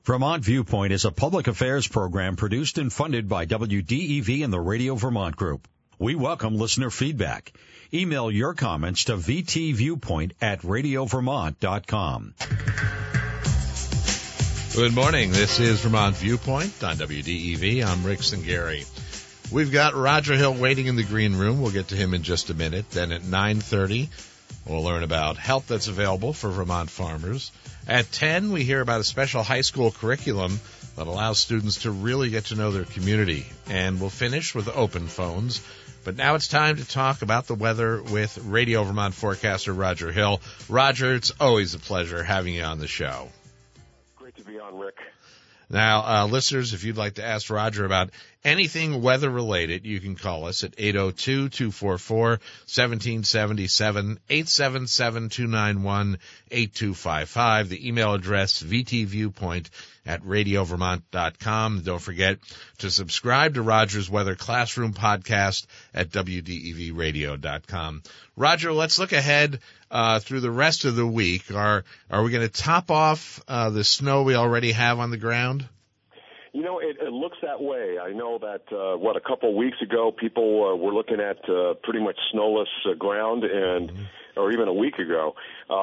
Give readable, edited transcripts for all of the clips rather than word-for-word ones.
Vermont Viewpoint is a public affairs program produced and funded by WDEV and the Radio Vermont Group. We welcome listener feedback. Email your comments to vtviewpoint@radiovermont.com. Good morning. This is Vermont Viewpoint on WDEV. I'm Rick Singari. We've got Roger Hill waiting in the green room. We'll get to him in just a minute. Then at 9:30, we'll learn about help that's available for Vermont farmers. At 10, we hear about a special high school curriculum that allows students to really get to know their community. And we'll finish with open phones. But now it's time to talk about the weather with Radio Vermont forecaster Roger Hill. Roger, it's always a pleasure having you on the show. Great to be on, Rick. Now, listeners, if you'd like to ask Roger about anything weather-related, you can call us at 802-244-1777, 877-291-8255. The email address, vtviewpoint@radiovermont.com. Don't forget to subscribe to Roger's Weather Classroom podcast at wdevradio.com. Roger, let's look ahead through the rest of the week. Are we going to top off the snow we already have on the ground? You know, it looks that way. I know that, a couple of weeks ago, people were looking at pretty much snowless ground, or even a week ago.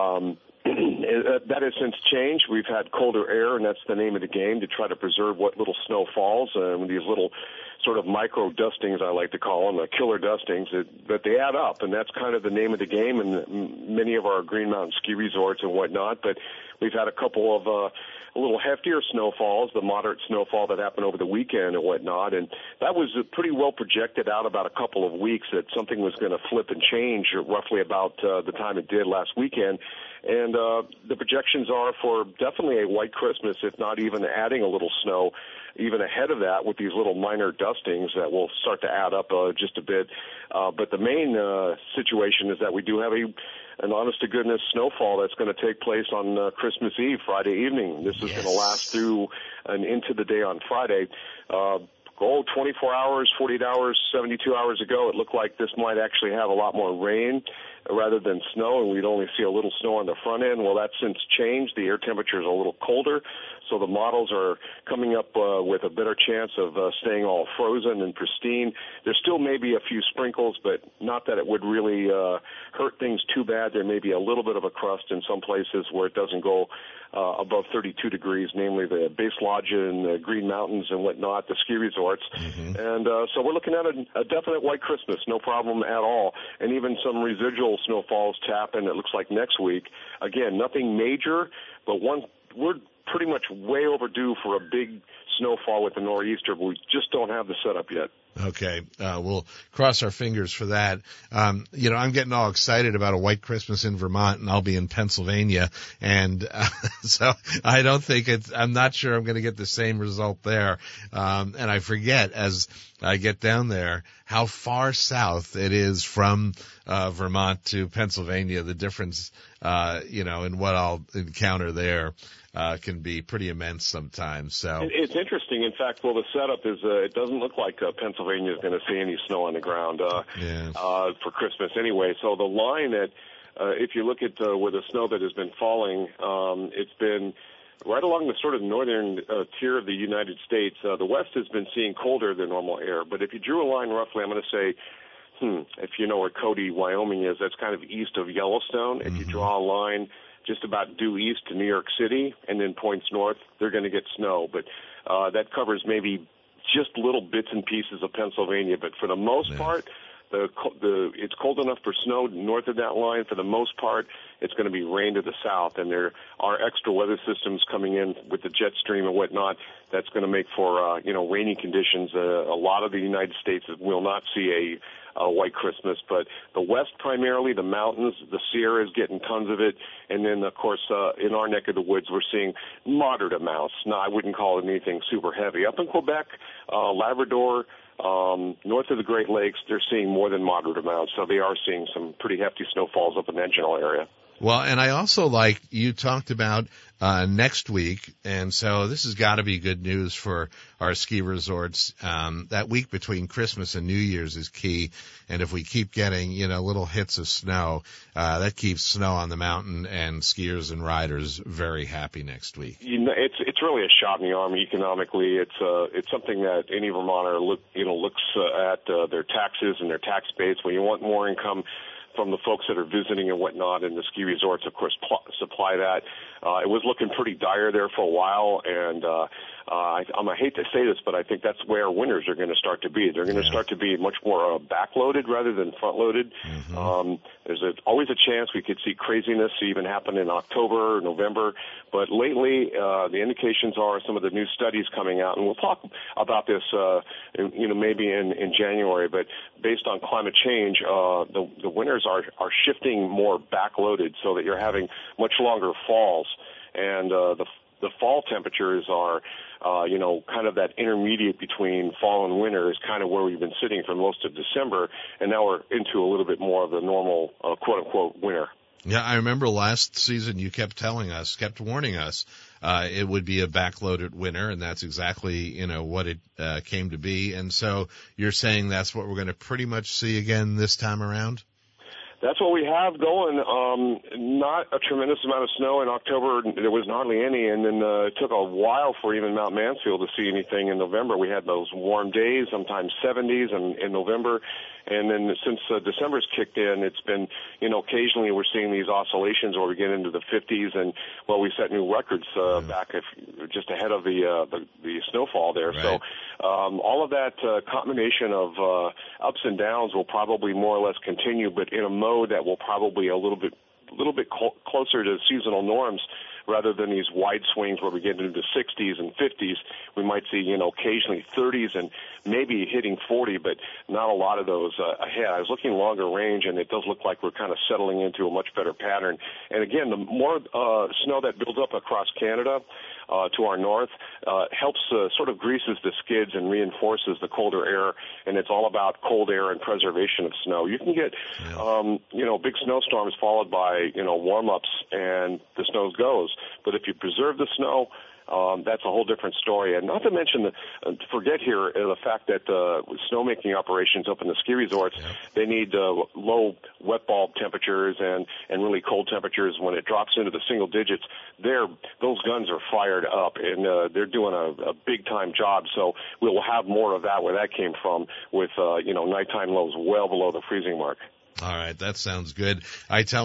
That has since changed. We've had colder air, and that's the name of the game, to try to preserve what little snow falls. These little sort of micro dustings, I like to call them, killer dustings, that they add up, and that's kind of the name of the game in many of our Green Mountain ski resorts and whatnot. But we've had a couple of a little heftier snowfalls, the moderate snowfall that happened over the weekend and whatnot, and that was pretty well projected out about a couple of weeks that something was going to flip and change roughly about the time it did last weekend. And the projections are for definitely a white Christmas, if not even adding a little snow even ahead of that with these little minor dustings that will start to add up just a bit. But the main situation is that we do have an honest-to-goodness snowfall that's going to take place on Christmas Eve, Friday evening. This is going to last through and into the day on Friday. 24 hours, 48 hours, 72 hours ago, it looked like this might actually have a lot more rain rather than snow, and we'd only see a little snow on the front end. Well, that's since changed. The air temperature is a little colder, so the models are coming up with a better chance of staying all frozen and pristine. There still may be a few sprinkles, but not that it would really hurt things too bad. There may be a little bit of a crust in some places where it doesn't go above 32 degrees, namely the Base Lodge and the Green Mountains and whatnot, the ski resorts. Mm-hmm. And so we're looking at a definite white Christmas, no problem at all. And even some residual snowfalls to happen, it looks like next week. Again, nothing major, but we're pretty much way overdue for a big snowfall with the nor'easter, but we just don't have the setup yet. Okay. We'll cross our fingers for that. I'm getting all excited about a white Christmas in Vermont, and I'll be in Pennsylvania. And so I don't think I'm not sure I'm going to get the same result there. And I forget as I get down there how far south it is from Vermont to Pennsylvania. The difference, in what I'll encounter there can be pretty immense sometimes. So it's interesting. In fact, the setup is it doesn't look like Pennsylvania is going to see any snow on the ground for Christmas anyway. So the line that if you look at where the snow that has been falling, it's been right along the sort of northern tier of the United States. The West has been seeing colder than normal air. But if you drew a line roughly, I'm going to say, if you know where Cody, Wyoming is, that's kind of east of Yellowstone. If you draw a line just about due east to New York City and then points north, they're going to get snow. But that covers maybe just little bits and pieces of Pennsylvania. But for the most part, it's cold enough for snow north of that line. For the most part, it's going to be rain to the south, and there are extra weather systems coming in with the jet stream and whatnot. That's going to make for rainy conditions. A lot of the United States will not see a white Christmas, but the West primarily, the mountains, the Sierra is getting tons of it, and then of course in our neck of the woods we're seeing moderate amounts. Now I wouldn't call it anything super heavy. Up in Quebec, Labrador, north of the Great Lakes, they're seeing more than moderate amounts, so they are seeing some pretty hefty snowfalls up in that general area. Well, and I also you talked about next week, and so this has got to be good news for our ski resorts. That week between Christmas and New Year's is key, and if we keep getting, little hits of snow, that keeps snow on the mountain and skiers and riders very happy next week. It's it's really a shot in the arm economically. It's something that any Vermonter looks at their taxes and their tax base. When you want more income from the folks that are visiting and whatnot, and the ski resorts, of course, supply that. It was looking pretty dire there for a while, and I hate to say this, but I think that's where winters are going to start to be. They're going to start to be much more backloaded rather than front-loaded. Mm-hmm. There's always a chance we could see craziness even happen in October or November, but lately the indications are some of the new studies coming out, and we'll talk about this, maybe in January. But based on climate change, the winters are shifting more backloaded, so that you're having much longer falls, and the fall temperatures are, kind of that intermediate between fall and winter is kind of where we've been sitting for most of December, and now we're into a little bit more of the normal, quote-unquote, winter. Yeah, I remember last season you kept warning us, it would be a backloaded winter, and that's exactly, what it came to be. And so you're saying that's what we're going to pretty much see again this time around? That's what we have going. Not a tremendous amount of snow in October. There was hardly any, and then it took a while for even Mount Mansfield to see anything in November. We had those warm days, sometimes 70s in November. And then since December's kicked in, it's been, occasionally we're seeing these oscillations where we get into the 50s, and, we set new records back just ahead of the snowfall there. Right. So all of that combination of ups and downs will probably more or less continue, but in a mode that will probably a little bit closer to seasonal norms rather than these wide swings where we get into the 60s and 50s. We might see, occasionally 30s and maybe hitting 40, but not a lot of those ahead. I was looking longer range, and it does look like we're kind of settling into a much better pattern. And again, the more snow that builds up across Canada to our north helps sort of greases the skids and reinforces the colder air, and it's all about cold air and preservation of snow. You can get, big snowstorms followed by, warm-ups, and the snow goes. But if you preserve the snow, that's a whole different story. And not to mention, forget here the fact that snowmaking operations up in the ski resorts, they need low wet bulb temperatures and really cold temperatures. When it drops into the single digits, those guns are fired up, and they're doing a big-time job. So we'll have more of that where that came from with, nighttime lows well below the freezing mark. All right, that sounds good. I tell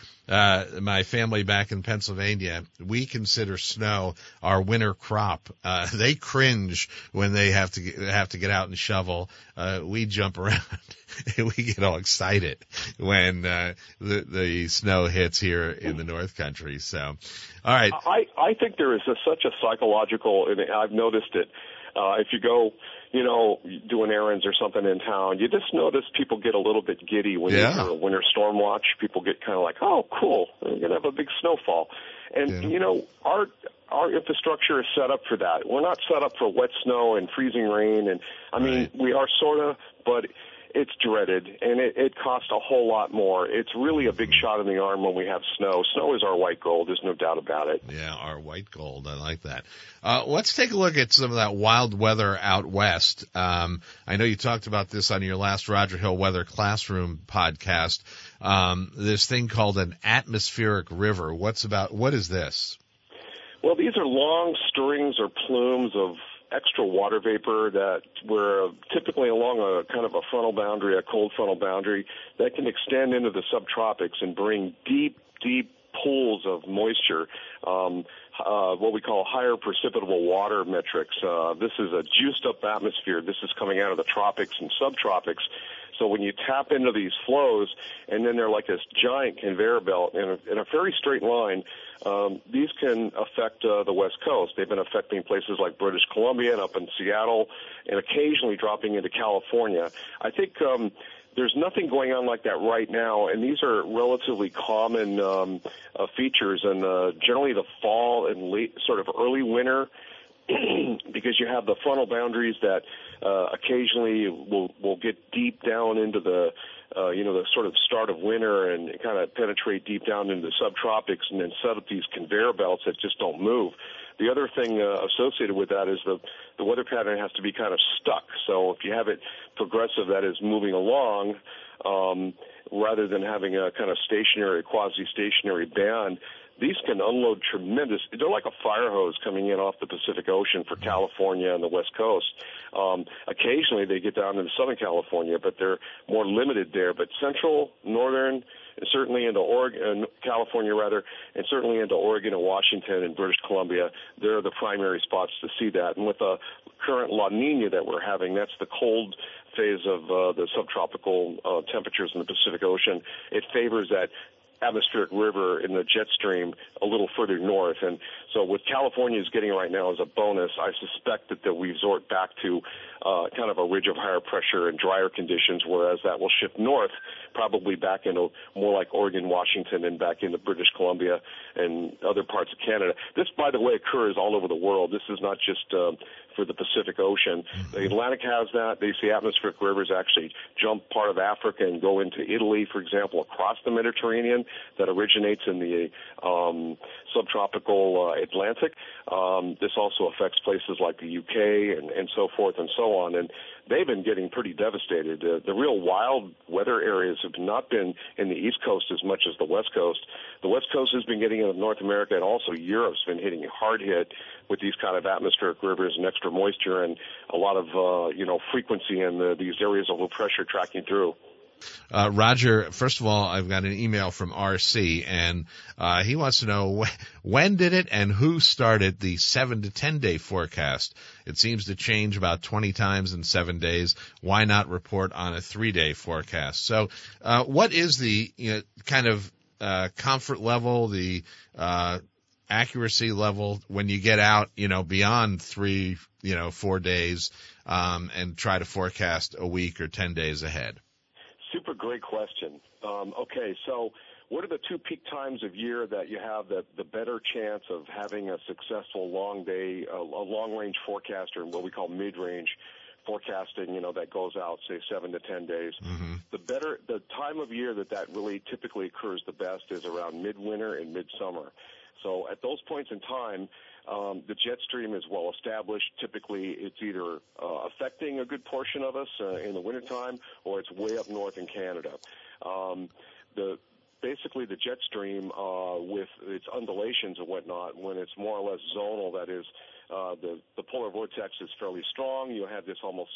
my family back in Pennsylvania, we consider snow our winter crop. They cringe when they have to get out and shovel. We jump around and we get all excited when the snow hits here in the North Country. So, all right. I think there is such a psychological, and I've noticed it. If you go, doing errands or something in town, you just notice people get a little bit giddy when you hear a winter storm watch. People get kind of like, oh, cool, we're going to have a big snowfall. And, our infrastructure is set up for that. We're not set up for wet snow and freezing rain. And, we are sort of, but it's dreaded, and it costs a whole lot more. It's really a big shot in the arm when we have snow. Snow is our white gold. There's no doubt about it. Yeah, our white gold. I like that. Let's take a look at some of that wild weather out west. I know you talked about this on your last Roger Hill Weather Classroom podcast. This thing called an atmospheric river. What is this? Well, these are long strings or plumes of extra water vapor that were typically along a kind of a frontal boundary, a cold frontal boundary, that can extend into the subtropics and bring deep pools of moisture, what we call higher precipitable water metrics. This is a juiced up atmosphere. This is coming out of the tropics and subtropics. So when you tap into these flows, and then they're like this giant conveyor belt in a very straight line, these can affect the West Coast. They've been affecting places like British Columbia and up in Seattle, and occasionally dropping into California. I think there's nothing going on like that right now, and these are relatively common features. And generally the fall and late, sort of early winter, because you have the frontal boundaries that occasionally will get deep down into the the sort of start of winter and kind of penetrate deep down into the subtropics and then set up these conveyor belts that just don't move. The other thing associated with that is the weather pattern has to be kind of stuck. So if you have it progressive, that is moving along, rather than having a kind of stationary, quasi-stationary band, these can unload tremendous. They're like a fire hose coming in off the Pacific Ocean for California and the West Coast. Occasionally they get down into Southern California, but they're more limited there. But central, northern, and certainly into Oregon, California rather, and certainly into Oregon and Washington and British Columbia, they're the primary spots to see that. And with the current La Nina that we're having, that's the cold phase of the subtropical temperatures in the Pacific Ocean. It favors that atmospheric river in the jet stream a little further north. And so what California is getting right now as a bonus, I suspect that we resort back to kind of a ridge of higher pressure and drier conditions, whereas that will shift north, probably back into more like Oregon, Washington, and back into British Columbia and other parts of Canada. This, by the way, occurs all over the world. This is not just for the Pacific Ocean. The Atlantic has that. They see atmospheric rivers actually jump part of Africa and go into Italy, for example, across the Mediterranean that originates in the subtropical Atlantic. This also affects places like the UK and so forth and so on. And they've been getting pretty devastated. The real wild weather areas have not been in the East Coast as much as the West Coast. The West Coast has been getting in North America, and also Europe's been hitting hard hit with these kind of atmospheric rivers and extra moisture and a lot of frequency in these areas of low pressure tracking through. Roger, first of all, I've got an email from RC, and he wants to know when did it and who started the 7 to 10 day forecast? It seems to change about 20 times in 7 days. Why not report on a 3-day forecast? So, what is the kind of comfort level, the accuracy level when you get out, beyond 3, 4 days, and try to forecast a week or 10 days ahead? Super great question. Okay, so what are the two peak times of year that you have the better chance of having a successful a long-range forecaster, what we call mid-range forecasting, that goes out, say, 7 to 10 days? Mm-hmm. The time of year that really typically occurs the best is around midwinter and midsummer. So at those points in time, the jet stream is well established. Typically, it's either affecting a good portion of us in the wintertime, or it's way up north in Canada. Basically, the jet stream with its undulations and whatnot, when it's more or less zonal, that is, the polar vortex is fairly strong. You have this almost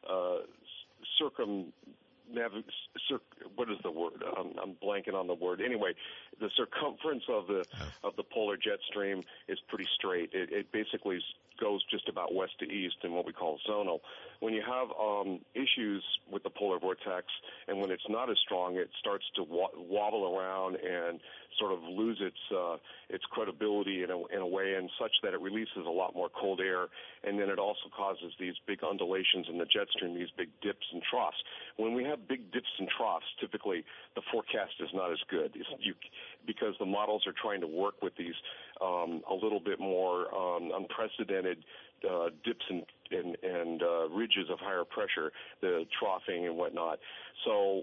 what is the word? I'm blanking on the word. Anyway, the circumference of the polar jet stream is pretty straight. It basically goes just about west to east in what we call zonal. When you have issues with the polar vortex, and when it's not as strong, it starts to wobble around and sort of lose its credibility in a way, and such that it releases a lot more cold air, and then it also causes these big undulations in the jet stream, these big dips and troughs. When we have big dips and troughs, typically the forecast is not as good because the models are trying to work with these a little bit more unprecedented dips and ridges of higher pressure, the troughing and whatnot. So,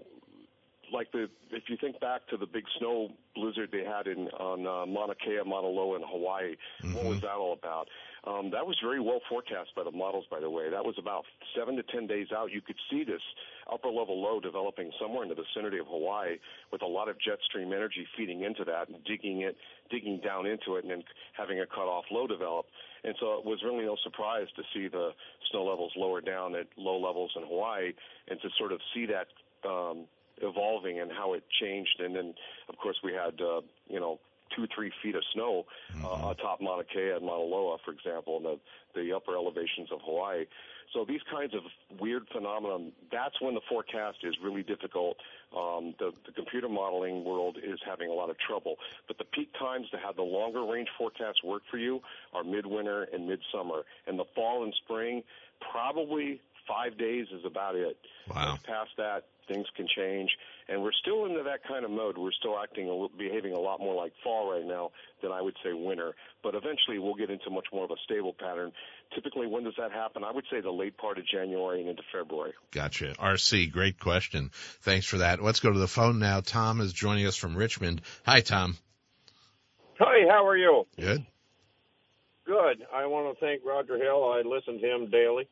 if you think back to the big snow blizzard they had on Mauna Kea, Mauna Loa in Hawaii, mm-hmm. What was that all about? That was very well forecast by the models, by the way. That was about 7 to 10 days out. You could see this upper-level low developing somewhere in the vicinity of Hawaii with a lot of jet stream energy feeding into that and digging down into it and then having a cut-off low develop. And so it was really no surprise to see the snow levels lower down at low levels in Hawaii and to sort of see that evolving and how it changed. And then, of course, we had, 2-3 feet of snow atop Mauna Kea and Mauna Loa, for example, in the upper elevations of Hawaii. So these kinds of weird phenomena, that's when the forecast is really difficult. The computer modeling world is having a lot of trouble. But the peak times to have the longer range forecasts work for you are midwinter and midsummer. And the fall and spring, probably 5 days is about it. Wow. Past that, things can change, and we're still into that kind of mode. We're still behaving a lot more like fall right now than I would say winter, but eventually we'll get into much more of a stable pattern. Typically, when does that happen? I would say the late part of January and into February. Gotcha. RC, great question. Thanks for that. Let's go to the phone now. Tom is joining us from Richmond. Hi, Tom. Hi, how are you? Good. Good. I want to thank Roger Hill. I listen to him daily.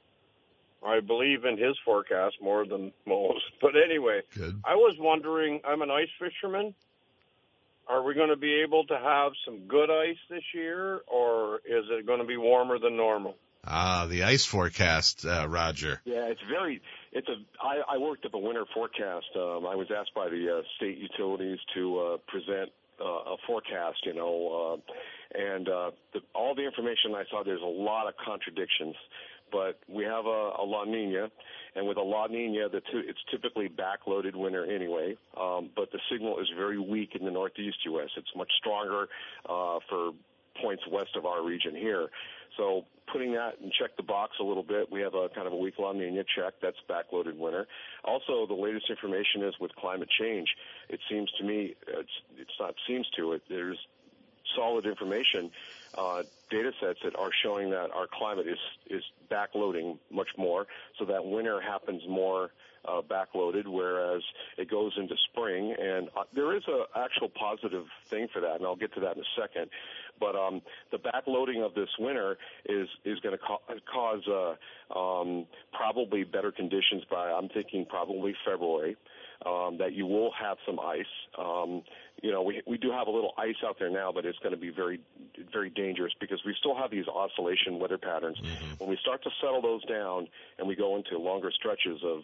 I believe in his forecast more than most. But anyway, good. I was wondering, I'm an ice fisherman, Are we going to be able to have some good ice this year, or is it going to be warmer than normal? The ice forecast, Roger. Yeah, I worked up a winter forecast. I was asked by the state utilities to present a forecast, and all the information I saw, there's a lot of contradictions. But we have a La Nina, and with a La Nina, it's typically backloaded winter anyway. But the signal is very weak in the northeast U.S. It's much stronger for points west of our region here. So putting that and check the box a little bit, we have a kind of a weak La Nina check. That's backloaded winter. Also, the latest information is with climate change. It seems to me, there's solid information, data sets that are showing that our climate is backloading much more, so that winter happens more backloaded, whereas it goes into spring. And there is an actual positive thing for that, and I'll get to that in a second. But the backloading of this winter is going to cause probably better conditions by, I'm thinking, probably February, that you will have some ice. We do have a little ice out there now, but it's going to be very, very dangerous because we still have these oscillation weather patterns. Mm-hmm. When we start to settle those down and we go into longer stretches of,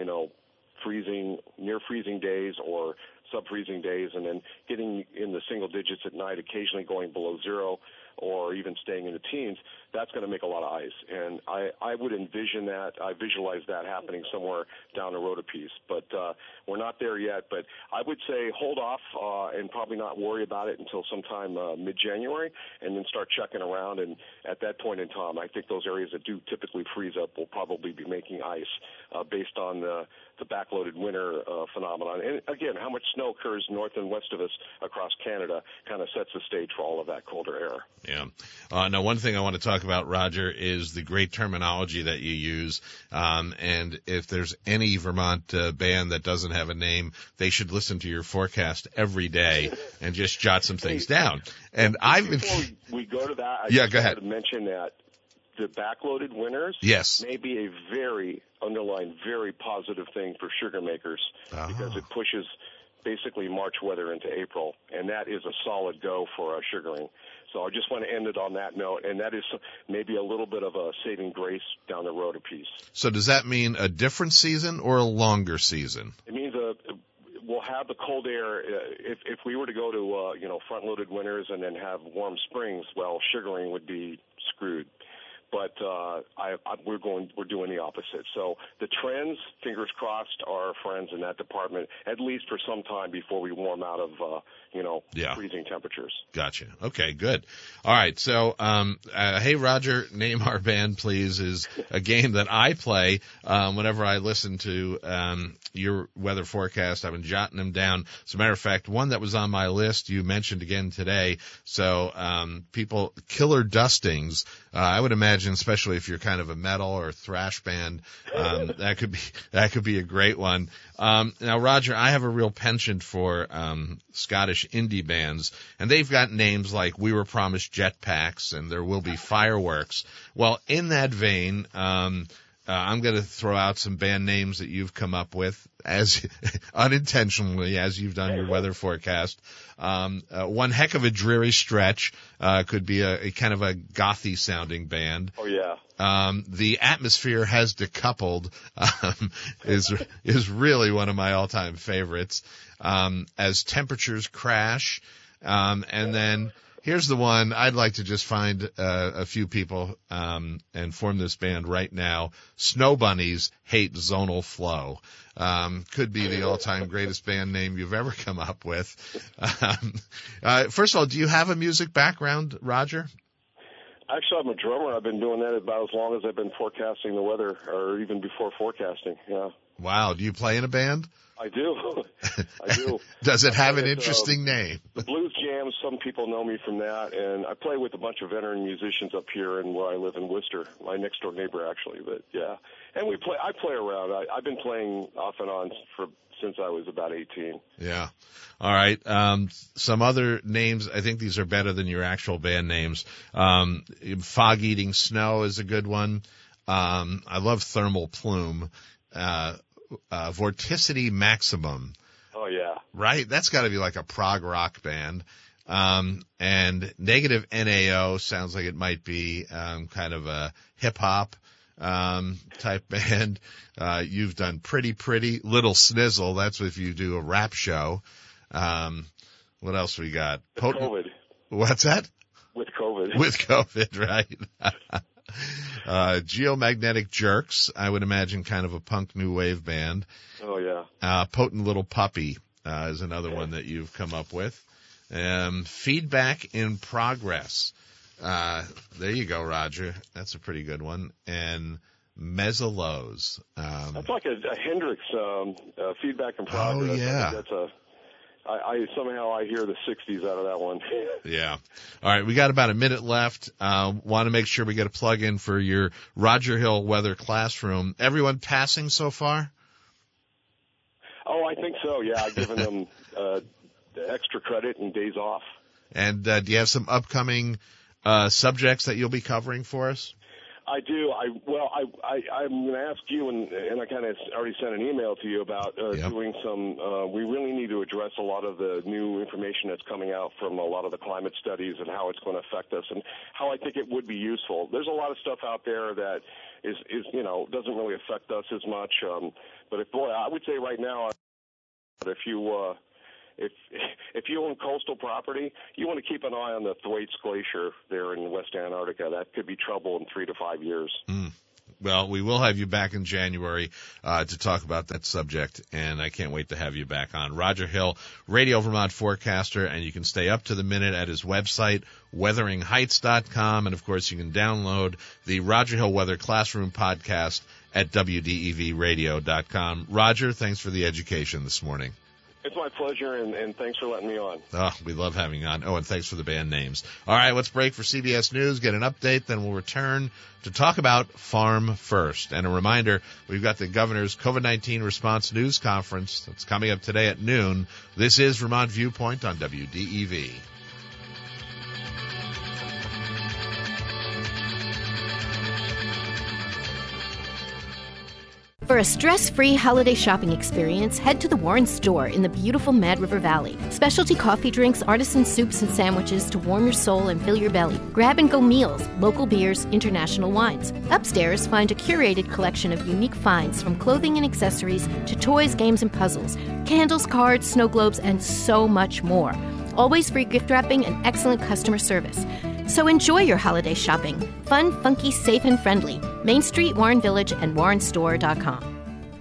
freezing, near freezing days or sub-freezing days, and then getting in the single digits at night, occasionally going below zero or even staying in the teens, that's going to make a lot of ice. And I would envision that, I visualize that happening somewhere down the road a piece. But we're not there yet. But I would say hold off and probably not worry about it until sometime mid-January, and then start checking around. And at that point in time, I think those areas that do typically freeze up will probably be making ice based on the backloaded winter phenomenon. And again, how much snow occurs north and west of us across Canada kind of sets the stage for all of that colder air. Yeah. Now, one thing I want to talk about, Roger, is the great terminology that you use. And if there's any Vermont band that doesn't have a name, they should listen to your forecast every day and just jot some things down. And before we go to that, go ahead. To mention that the backloaded winters may be a very positive thing for sugar makers because it pushes basically March weather into April, and that is a solid go for sugaring. So I just want to end it on that note, and that is maybe a little bit of a saving grace down the road a piece. So does that mean a different season or a longer season? It means we'll have the cold air. If we were to go to front-loaded winters and then have warm springs, well, sugaring would be screwed. But we're doing the opposite. So the trends, fingers crossed, are our friends in that department, at least for some time before we warm out of freezing temperatures. Gotcha. Okay, good. All right. So, Hey Roger, Name Our Band, Please, is a game that I play whenever I listen to your weather forecast. I've been jotting them down. As a matter of fact, one that was on my list you mentioned again today. So Killer Dustings. I would imagine, especially if you're kind of a metal or thrash band, that could be a great one. Now, Roger, I have a real penchant for Scottish indie bands, and they've got names like We Were Promised Jetpacks and There Will Be Fireworks. Well, in that vein, I'm going to throw out some band names that you've come up with as unintentionally as you've done your weather forecast. One heck of a dreary stretch could be a kind of a gothy sounding band. Oh yeah. The Atmosphere Has Decoupled is really one of my all time favorites. As Temperatures Crash, and then here's the one I'd like to just find a few people and form this band right now. Snow Bunnies Hate Zonal Flow. Could be the all-time greatest band name you've ever come up with. First of all, do you have a music background, Roger? Actually, I'm a drummer. I've been doing that about as long as I've been forecasting the weather, or even before forecasting. Yeah. Wow. Do you play in a band? I do. I do. Does it have an interesting name? The Blues Jams, some people know me from that, and I play with a bunch of veteran musicians up here and where I live in Worcester, my next door neighbor actually, but yeah. And I play around. I've been playing off and on since I was about 18. Yeah. All right. Some other names, I think these are better than your actual band names. Fog Eating Snow is a good one. I love Thermal Plume. Vorticity Maximum. Oh, yeah. Right? That's got to be like a prog rock band. And Negative NAO sounds like it might be kind of a hip-hop type band. You've done Pretty Little Snizzle. That's if you do a rap show. What else we got? COVID. What's that? With COVID. With COVID, right. Geomagnetic Jerks, I would imagine kind of a punk new wave band. Oh, yeah. Potent Little Puppy is another one that you've come up with. Feedback in Progress. There you go, Roger. That's a pretty good one. And Mezzalows. That's like a Hendrix Feedback in Progress. Oh, yeah. That's I somehow I hear the 60s out of that one. Yeah. All right, we got about a minute left. Want to make sure we get a plug in for your Roger Hill Weather Classroom. Everyone passing so far? Oh, I think so. Yeah, I've given them extra credit and days off. And do you have some upcoming subjects that you'll be covering for us? I do. I'm going to ask you, and I kind of already sent an email to you about doing some. We really need to address a lot of the new information that's coming out from a lot of the climate studies and how it's going to affect us, and how I think it would be useful. There's a lot of stuff out there that is doesn't really affect us as much. But I would say right now, if you own coastal property, you want to keep an eye on the Thwaites Glacier there in West Antarctica. That could be trouble in 3 to 5 years. Well, we will have you back in January to talk about that subject, and I can't wait to have you back on. Roger Hill, Radio Vermont forecaster, and you can stay up to the minute at his website, weatheringheights.com, and, of course, you can download the Roger Hill Weather Classroom podcast at wdevradio.com. Roger, thanks for the education this morning. It's my pleasure, and thanks for letting me on. Oh, we love having you on. Oh, and thanks for the band names. All right, let's break for CBS News, get an update, then we'll return to talk about Farm First. And a reminder, we've got the governor's COVID-19 response news conference that's coming up today at noon. This is Vermont Viewpoint on WDEV. For a stress-free holiday shopping experience, head to the Warren Store in the beautiful Mad River Valley. Specialty coffee drinks, artisan soups and sandwiches to warm your soul and fill your belly. Grab-and-go meals, local beers, international wines. Upstairs, find a curated collection of unique finds from clothing and accessories to toys, games, and puzzles, candles, cards, snow globes, and so much more. Always free gift wrapping and excellent customer service. So enjoy your holiday shopping. Fun, funky, safe, and friendly. Main Street, Warren Village, and warrenstore.com.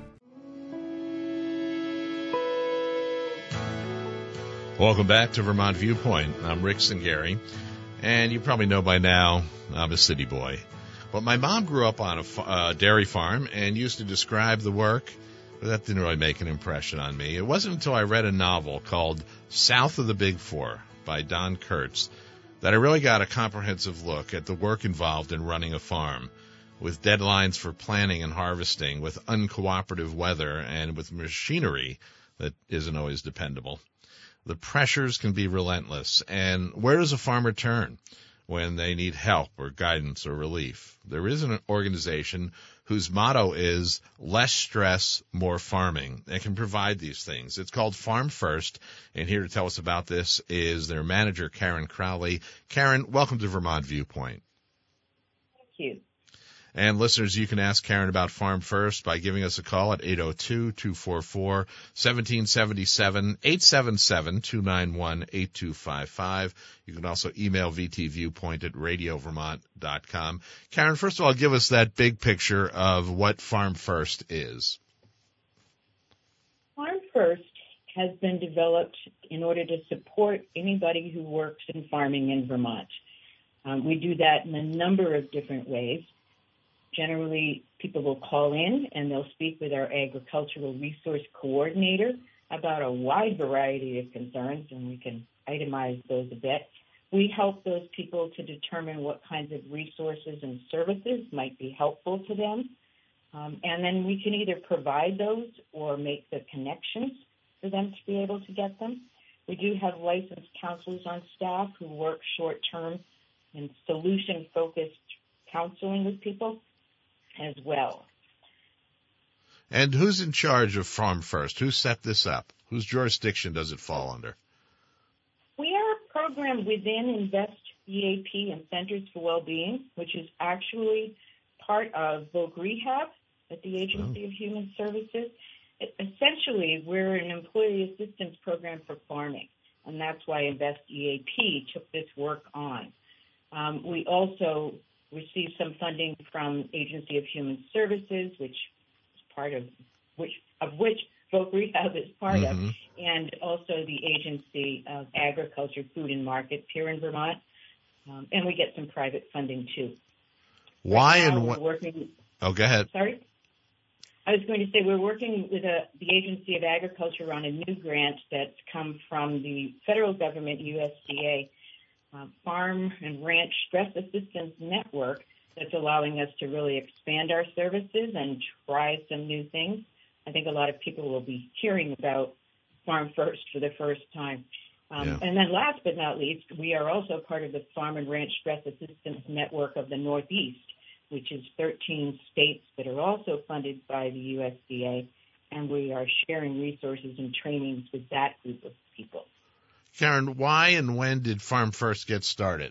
Welcome back to Vermont Viewpoint. I'm Rick Singari, and you probably know by now I'm a city boy. But my mom grew up on a dairy farm and used to describe the work, but that didn't really make an impression on me. It wasn't until I read a novel called South of the Big Four by Don Kurtz that I really got a comprehensive look at the work involved in running a farm, with deadlines for planting and harvesting, with uncooperative weather, and with machinery that isn't always dependable. The pressures can be relentless, and where does a farmer turn when they need help or guidance or relief? There is an organization whose motto is less stress, more farming, and can provide these things. It's called Farm First, and here to tell us about this is their manager, Karen Crowley. Karen, welcome to Vermont Viewpoint. Thank you. And listeners, you can ask Karen about Farm First by giving us a call at 802-244-1777, 877-291-8255. You can also email vtviewpoint@radiovermont.com. Karen, first of all, give us that big picture of what Farm First is. Farm First has been developed in order to support anybody who works in farming in Vermont. We do that in a number of different ways. Generally, people will call in and they'll speak with our agricultural resource coordinator about a wide variety of concerns, and we can itemize those a bit. We help those people to determine what kinds of resources and services might be helpful to them. And then we can either provide those or make the connections for them to be able to get them. We do have licensed counselors on staff who work short-term and solution-focused counseling with people as well. And who's in charge of Farm First? Who set this up? Whose jurisdiction does it fall under? We are a program within Invest EAP and Centers for Wellbeing, which is actually part of Voc Rehab at the Agency of Human Services. Essentially, we're an employee assistance program for farming, and that's why Invest EAP took this work on. We also received some funding from Agency of Human Services, which is part of which Voc Rehab is part of, and also the Agency of Agriculture, Food and Markets here in Vermont, and we get some private funding too. Why right and what? Oh, go ahead. Sorry? I was going to say we're working with the Agency of Agriculture on a new grant that's come from the federal government, USDA, Farm and Ranch Stress Assistance Network, that's allowing us to really expand our services and try some new things. I think a lot of people will be hearing about Farm First for the first time. And then last but not least, we are also part of the Farm and Ranch Stress Assistance Network of the Northeast, which is 13 states that are also funded by the USDA, and we are sharing resources and trainings with that group of people. Karen, why and when did Farm First get started?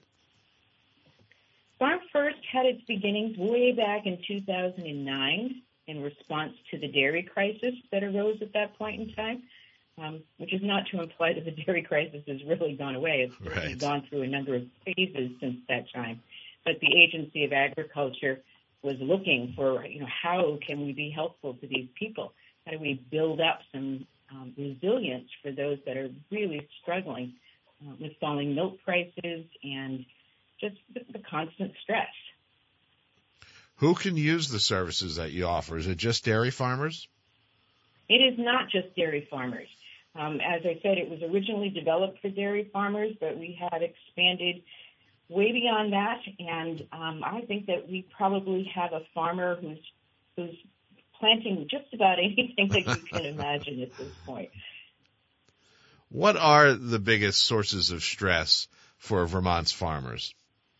Farm First had its beginnings way back in 2009 in response to the dairy crisis that arose at that point in time, which is not to imply that the dairy crisis has really gone away. It's gone through a number of phases since that time. But the Agency of Agriculture was looking for, how can we be helpful to these people? How do we build up some resilience for those that are really struggling with falling milk prices and just the constant stress? Who can use the services that you offer? Is it just dairy farmers? It is not just dairy farmers. As I said, it was originally developed for dairy farmers, but we have expanded way beyond that, and I think that we probably have a farmer who's planting just about anything that you can imagine at this point. What are the biggest sources of stress for Vermont's farmers?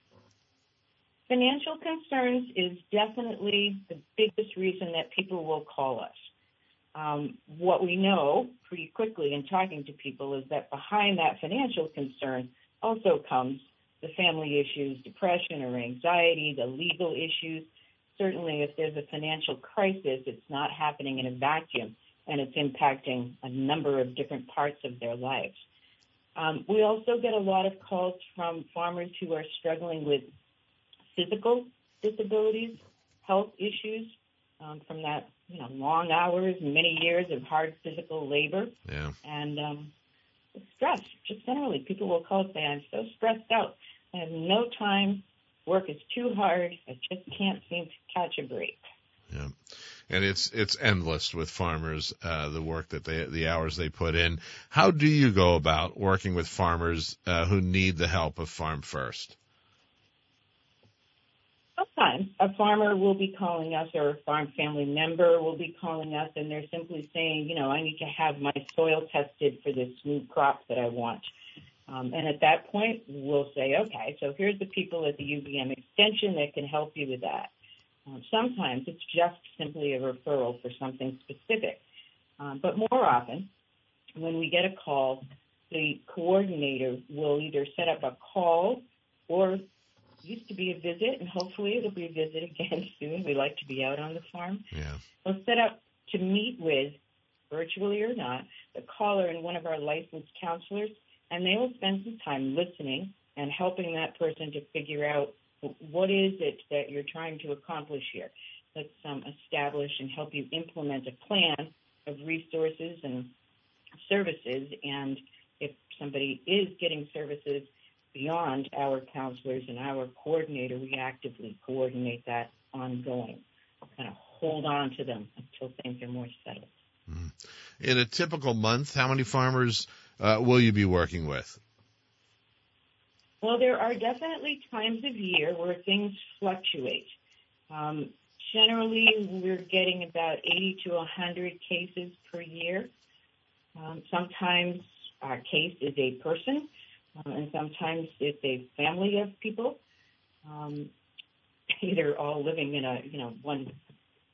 Financial concerns is definitely the biggest reason that people will call us. What we know pretty quickly in talking to people is that behind that financial concern also comes the family issues, depression or anxiety, the legal issues. Certainly if there's a financial crisis, it's not happening in a vacuum, and it's impacting a number of different parts of their lives. We also get a lot of calls from farmers who are struggling with physical disabilities, health issues, from that, long hours and many years of hard physical labor. And stress, just generally. People will call and say, I'm so stressed out. I have no time. Work is too hard. I just can't seem to catch a break. Yeah. And it's endless with farmers, the work that the hours they put in. How do you go about working with farmers who need the help of Farm First? Sometimes a farmer will be calling us, or a farm family member will be calling us, and they're simply saying, I need to have my soil tested for this new crop that I want. And at that point, we'll say, okay, so here's the people at the UVM Extension that can help you with that. Sometimes it's just simply a referral for something specific. But more often, when we get a call, the coordinator will either set up a call or used to be a visit, and hopefully it'll be a visit again soon. We like to be out on the farm. We'll set up to meet with, virtually or not, the caller and one of our licensed counselors, and they will spend some time listening and helping that person to figure out what is it that you're trying to accomplish here. Let's establish and help you implement a plan of resources and services, and if somebody is getting services beyond our counselors and our coordinator, we actively coordinate that ongoing, kind of hold on to them until things are more settled. In a typical month, how many farmers will you be working with? Well, there are definitely times of year where things fluctuate. Generally, we're getting about 80 to 100 cases per year. Sometimes our case is a person, and sometimes it's a family of people, either all living in one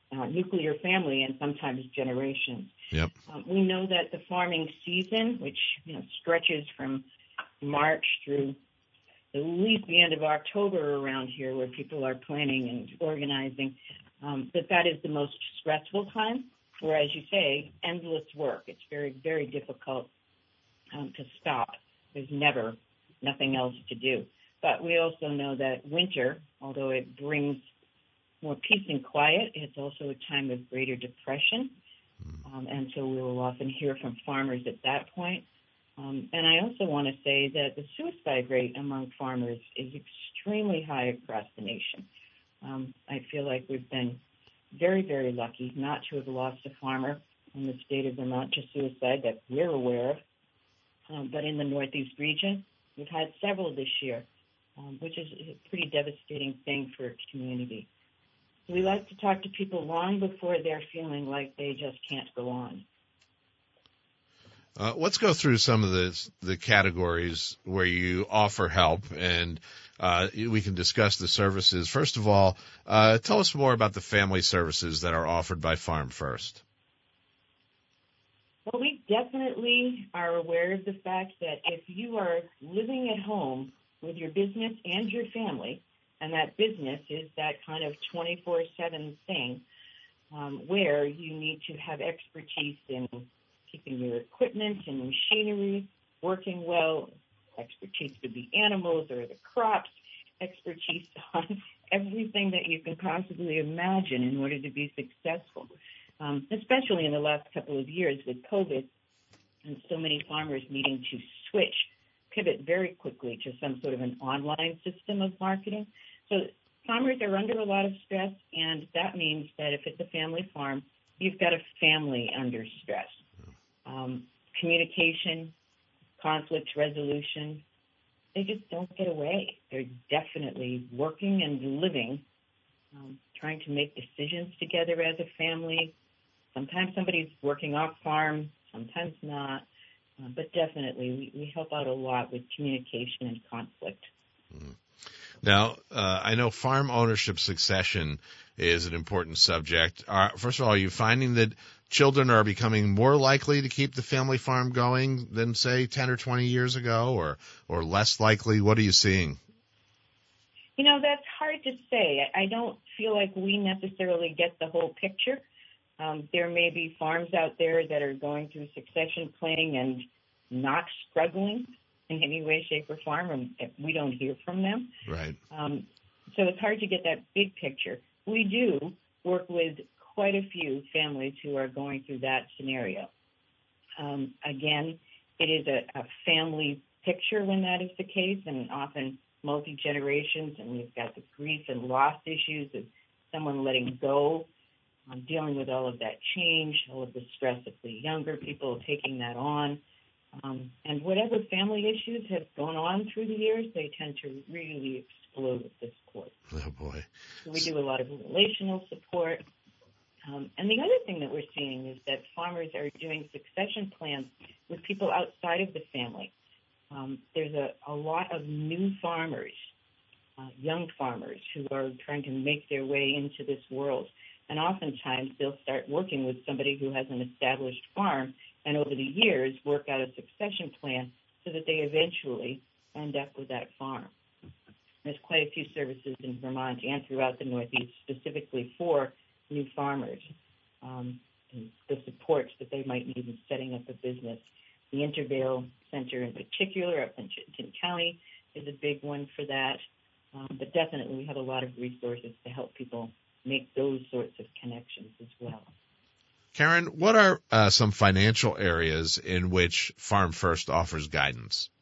nuclear family and sometimes generations. Yep. We know that the farming season, which stretches from March through at least the end of October around here, where people are planning and organizing, that is the most stressful time. Where, as you say, endless work. It's very, very difficult to stop. There's nothing else to do. But we also know that winter, although it brings more peace and quiet, it's also a time of greater depression. And so we will often hear from farmers at that point. And I also want to say that the suicide rate among farmers is extremely high across the nation. I feel like we've been very, very lucky not to have lost a farmer in the state of Vermont to suicide that we're aware of. But in the Northeast region, we've had several this year, which is a pretty devastating thing for a community. So we like to talk to people long before they're feeling like they just can't go on. Let's go through some of the categories where you offer help, and we can discuss the services. First of all, tell us more about the family services that are offered by Farm First. Well, we definitely are aware of the fact that if you are living at home with your business and your family, and that business is that kind of 24/7 thing where you need to have expertise in keeping your equipment and machinery working well, expertise with the animals or the crops, expertise on everything that you can possibly imagine in order to be successful, especially in the last couple of years with COVID and so many farmers needing to pivot very quickly to some sort of an online system of marketing. So farmers are under a lot of stress, and that means that if it's a family farm, you've got a family under stress. Communication, conflict resolution, they just don't get away. They're definitely working and living, trying to make decisions together as a family. Sometimes somebody's working off farm, sometimes not, but definitely we help out a lot with communication and conflict. Now, I know farm ownership succession is an important subject. First of all, are you finding that children are becoming more likely to keep the family farm going than, say, 10 or 20 years ago, or less likely? What are you seeing? That's hard to say. I don't feel like we necessarily get the whole picture. There may be farms out there that are going through succession planning and not struggling in any way, shape, or form, and we don't hear from them. Right. So it's hard to get that big picture. We do work with quite a few families who are going through that scenario. Again, it is a family picture when that is the case, and often multi-generations, and we've got the grief and loss issues of someone letting go, dealing with all of that change, all of the stress of the younger people taking that on. And whatever family issues have gone on through the years, they tend to really explode at this point. Oh, boy. So we do a lot of relational support. And the other thing that we're seeing is that farmers are doing succession plans with people outside of the family. There's a lot of new farmers, young farmers, who are trying to make their way into this world. And oftentimes they'll start working with somebody who has an established farm and over the years work out a succession plan so that they eventually end up with that farm. There's quite a few services in Vermont and throughout the Northeast specifically for new farmers, and the supports that they might need in setting up a business. The Intervale Center in particular up in Chittenden County is a big one for that, but definitely we have a lot of resources to help people make those sorts of connections as well. Karen, what are some financial areas in which Farm First offers guidance?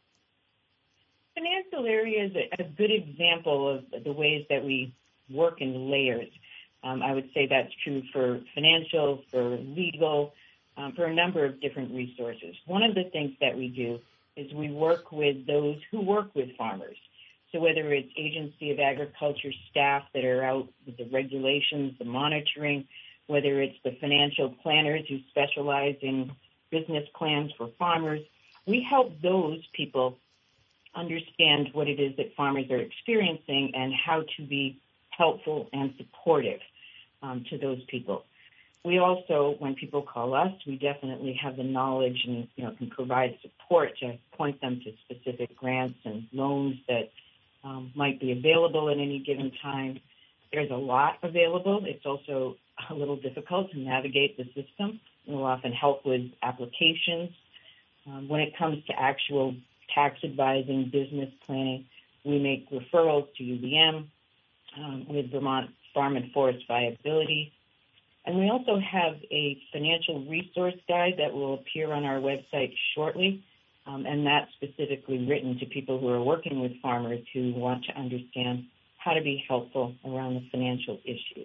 Financial area is a good example of the ways that we work in layers. I would say that's true for financial, for legal, for a number of different resources. One of the things that we do is we work with those who work with farmers. So whether it's Agency of Agriculture staff that are out with the regulations, the monitoring, whether it's the financial planners who specialize in business plans for farmers, we help those people understand what it is that farmers are experiencing and how to be helpful and supportive. to those people. We also, when people call us, we definitely have the knowledge and can provide support to point them to specific grants and loans that might be available at any given time. There's a lot available. It's also a little difficult to navigate the system. We'll often help with applications. When it comes to actual tax advising, business planning, we make referrals to UVM with Vermont Farm and Forest Viability. And we also have a financial resource guide that will appear on our website shortly, and that's specifically written to people who are working with farmers who want to understand how to be helpful around the financial issues.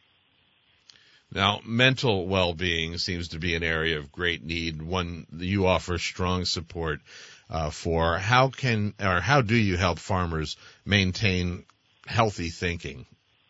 Now, mental well-being seems to be an area of great need, one that you offer strong support for. How do you help farmers maintain healthy thinking?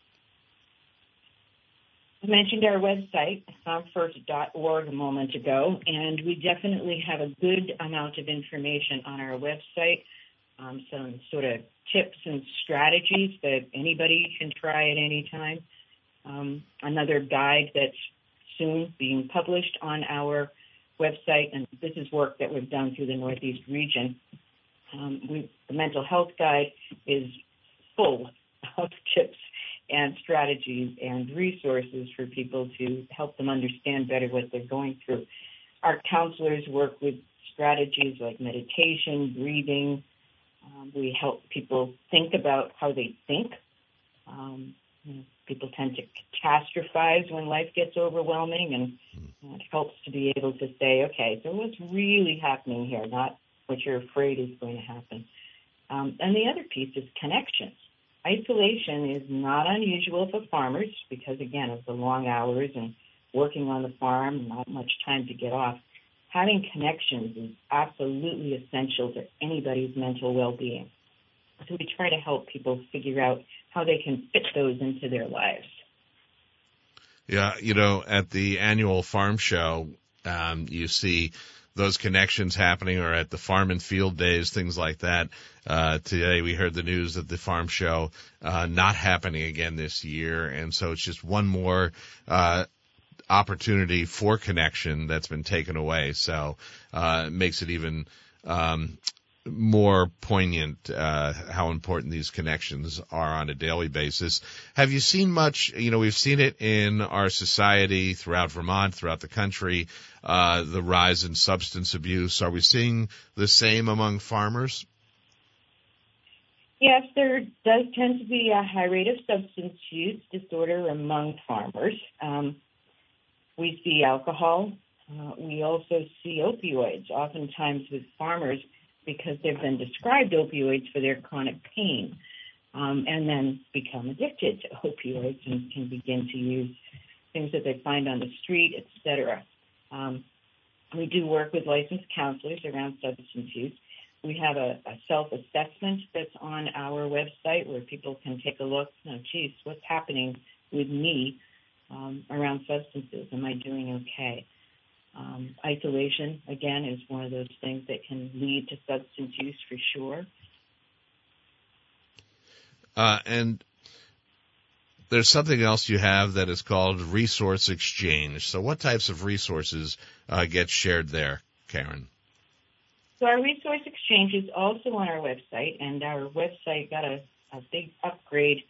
I mentioned our website, farmfirst.org, a moment ago, and we definitely have a good amount of information on our website, some sort of tips and strategies that anybody can try at any time. Another guide that's soon being published on our website, and this is work that we've done through the Northeast region. The mental health guide is full of tips and strategies and resources for people to help them understand better what they're going through. Our counselors work with strategies like meditation, breathing. We help people think about how they think. People tend to catastrophize when life gets overwhelming, and it helps to be able to say, okay, so what's really happening here, not what you're afraid is going to happen. And the other piece is connections. Isolation is not unusual for farmers because, again, of the long hours and working on the farm, not much time to get off. Having connections is absolutely essential to anybody's mental well-being. So we try to help people figure out how they can fit those into their lives. Yeah, at the annual farm show, you see those connections happening, or at the farm and field days, things like that. Today we heard the news that the farm show not happening again this year, and so it's just one more opportunity for connection that's been taken away. So it makes it even more poignant how important these connections are on a daily basis. Have you seen much? We've seen it in our society throughout Vermont, throughout the country, the rise in substance abuse. Are we seeing the same among farmers? Yes, there does tend to be a high rate of substance use disorder among farmers. We see alcohol. We also see opioids, oftentimes with farmers, because they've been described opioids for their chronic pain, and then become addicted to opioids and can begin to use things that they find on the street, etc. We do work with licensed counselors around substance use. We have a self-assessment that's on our website where people can take a look, what's happening with me around substances? Am I doing okay? Isolation, again, is one of those things that can lead to substance use for sure. And there's something else you have that is called resource exchange. So what types of resources get shared there, Karen? So our resource exchange is also on our website, and our website got a big upgrade,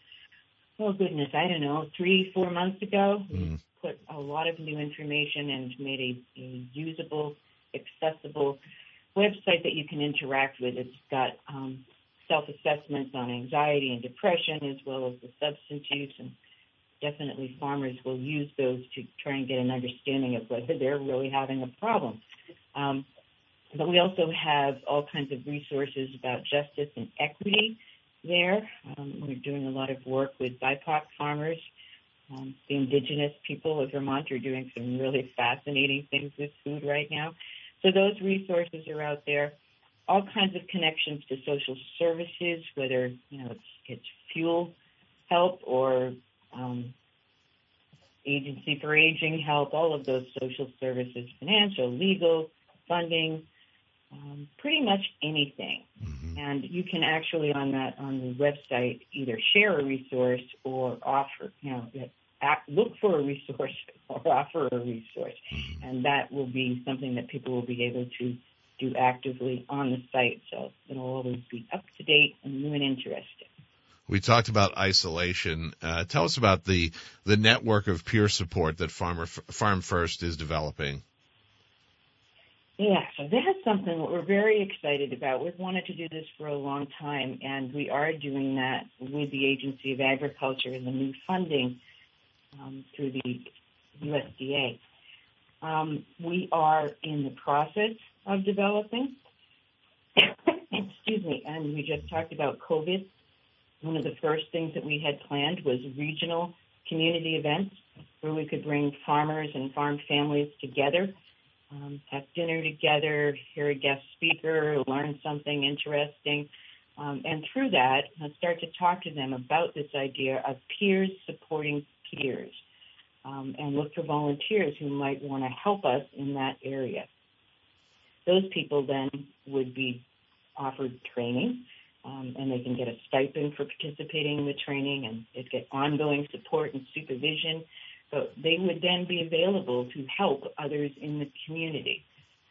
3-4 months ago. We put a lot of new information and made a usable, accessible website that you can interact with. It's got self-assessments on anxiety and depression as well as the substance use, and definitely farmers will use those to try and get an understanding of whether they're really having a problem. But we also have all kinds of resources about justice and equity there. We're doing a lot of work with BIPOC farmers. The indigenous people of Vermont are doing some really fascinating things with food right now. So those resources are out there. All kinds of connections to social services, whether it's fuel help or Agency for Aging help, all of those social services, financial, legal, funding, pretty much anything. Mm-hmm. And you can actually on the website either share a resource or offer, look for a resource or offer a resource. And that will be something that people will be able to do actively on the site. So it'll always be up to date and new and interesting. We talked about isolation. Tell us about the network of peer support that Farm First is developing. Yeah, so that's something that we're very excited about. We've wanted to do this for a long time, and we are doing that with the Agency of Agriculture and the new funding through the USDA. We are in the process of developing, excuse me, and we just talked about COVID. One of the first things that we had planned was regional community events where we could bring farmers and farm families together, have dinner together, hear a guest speaker, learn something interesting, and through that, start to talk to them about this idea of peers supporting peers, and look for volunteers who might want to help us in that area. Those people then would be offered training, and they can get a stipend for participating in the training, and they'd get ongoing support and supervision. But they would then be available to help others in the community.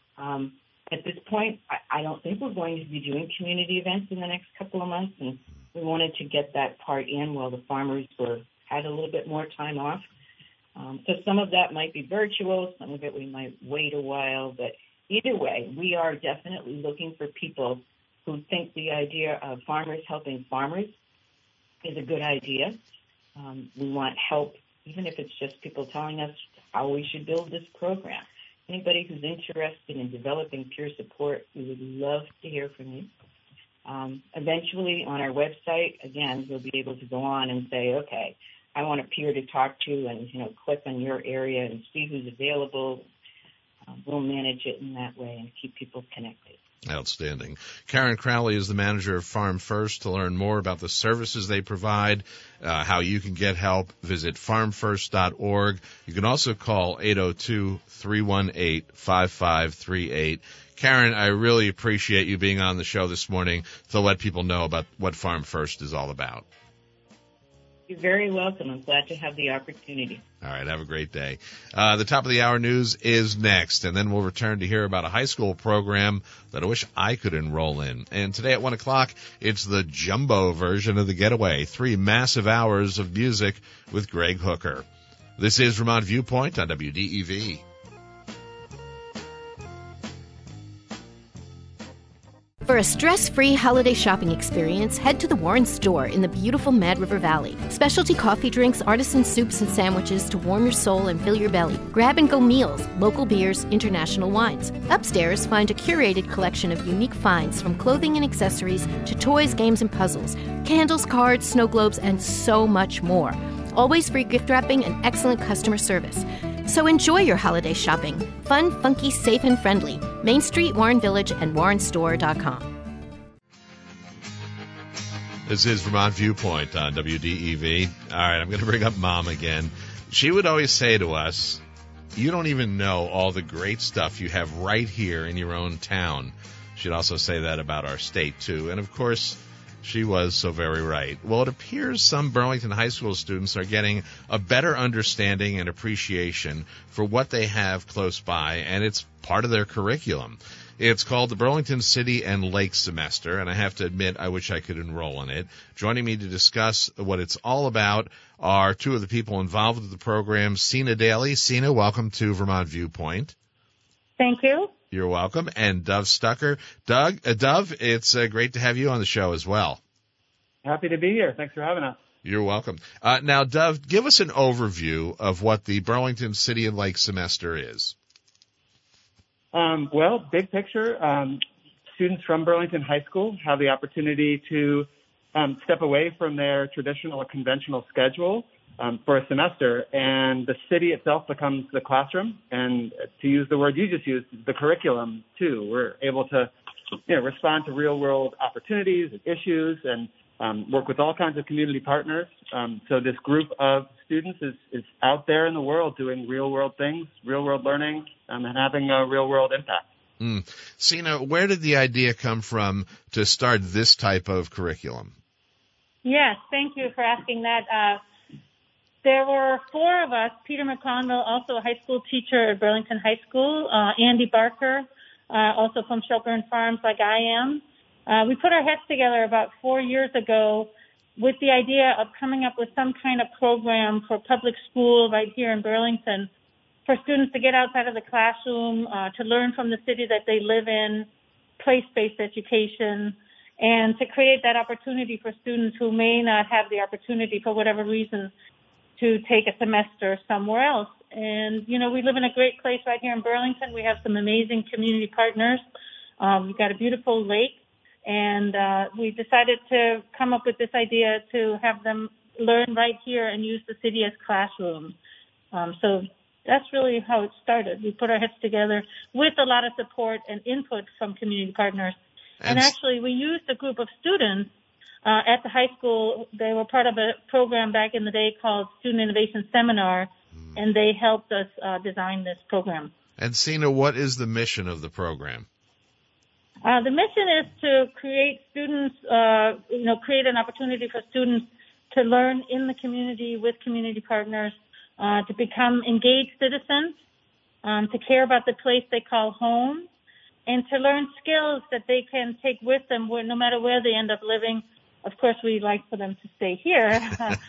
At this point, I don't think we're going to be doing community events in the next couple of months, and we wanted to get that part in while the farmers had a little bit more time off. So some of that might be virtual, some of it we might wait a while, but either way, we are definitely looking for people who think the idea of farmers helping farmers is a good idea. We want help, even if it's just people telling us how we should build this program. Anybody who's interested in developing peer support, we would love to hear from you. Eventually, on our website, again, you'll be able to go on and say, okay, I want a peer to talk to, and click on your area and see who's available. We'll manage it in that way and keep people connected. Outstanding. Karen Crowley is the manager of Farm First. To learn more about the services they provide, how you can get help, visit farmfirst.org. You can also call 802-318-5538. Karen, I really appreciate you being on the show this morning to let people know about what Farm First is all about. You're very welcome. I'm glad to have the opportunity. All right, have a great day. The top of the hour news is next, and then we'll return to hear about a high school program that I wish I could enroll in. And today at 1 o'clock, it's the jumbo version of The Getaway, 3 massive hours of music with Greg Hooker. This is Vermont Viewpoint on WDEV. For a stress-free holiday shopping experience, head to the Warren Store in the beautiful Mad River Valley. Specialty coffee drinks, artisan soups and sandwiches to warm your soul and fill your belly. Grab-and-go meals, local beers, international wines. Upstairs, find a curated collection of unique finds from clothing and accessories to toys, games, and puzzles, candles, cards, snow globes, and so much more. Always free gift wrapping and excellent customer service. So enjoy your holiday shopping. Fun, funky, safe, and friendly. Main Street, Warren Village, and warrenstore.com. This is Vermont Viewpoint on WDEV. All right, I'm going to bring up Mom again. She would always say to us, you don't even know all the great stuff you have right here in your own town. She'd also say that about our state, too. And, of course, she was so very right. Well, it appears some Burlington High School students are getting a better understanding and appreciation for what they have close by, and it's part of their curriculum. It's called the Burlington City and Lake Semester, and I have to admit I wish I could enroll in it. Joining me to discuss what it's all about are 2 of the people involved with the program, Sina Daly. Sina, welcome to Vermont Viewpoint. Thank you. You're welcome. And Dove Stucker. Dove, it's great to have you on the show as well. Happy to be here. Thanks for having us. You're welcome. Now, Dove, give us an overview of what the Burlington City and Lake Semester is. Well, big picture, students from Burlington High School have the opportunity to step away from their traditional or conventional schedule for a semester, and the city itself becomes the classroom, and to use the word you just used, the curriculum too. We're able to respond to real-world opportunities and issues and work with all kinds of community partners. So this group of students is out there in the world doing real-world things, real-world learning, and having a real-world impact. Sina, where did the idea come from to start this type of curriculum? Yes, thank you for asking that. There were four of us, Peter McConville, also a high school teacher at Burlington High School, Andy Barker, also from Shelburne Farms like I am. We put our heads together about 4 years ago with the idea of coming up with some kind of program for public school right here in Burlington for students to get outside of the classroom, to learn from the city that they live in, place-based education, and to create that opportunity for students who may not have the opportunity for whatever reason to take a semester somewhere else. And, you know, we live in a great place right here in Burlington. We have some amazing community partners. We've got a beautiful lake. And we decided to come up with this idea to have them learn right here and use the city as classrooms. So that's really how it started. We put our heads together with a lot of support and input from community partners. And actually, we used a group of students at the high school. They were part of a program back in the day called Student Innovation Seminar, and they helped us design this program. And Sina, what is the mission of the program? The mission is to create students, create an opportunity for students to learn in the community with community partners, to become engaged citizens, to care about the place they call home, and to learn skills that they can take with them no matter where they end up living. Of course, we'd like for them to stay here.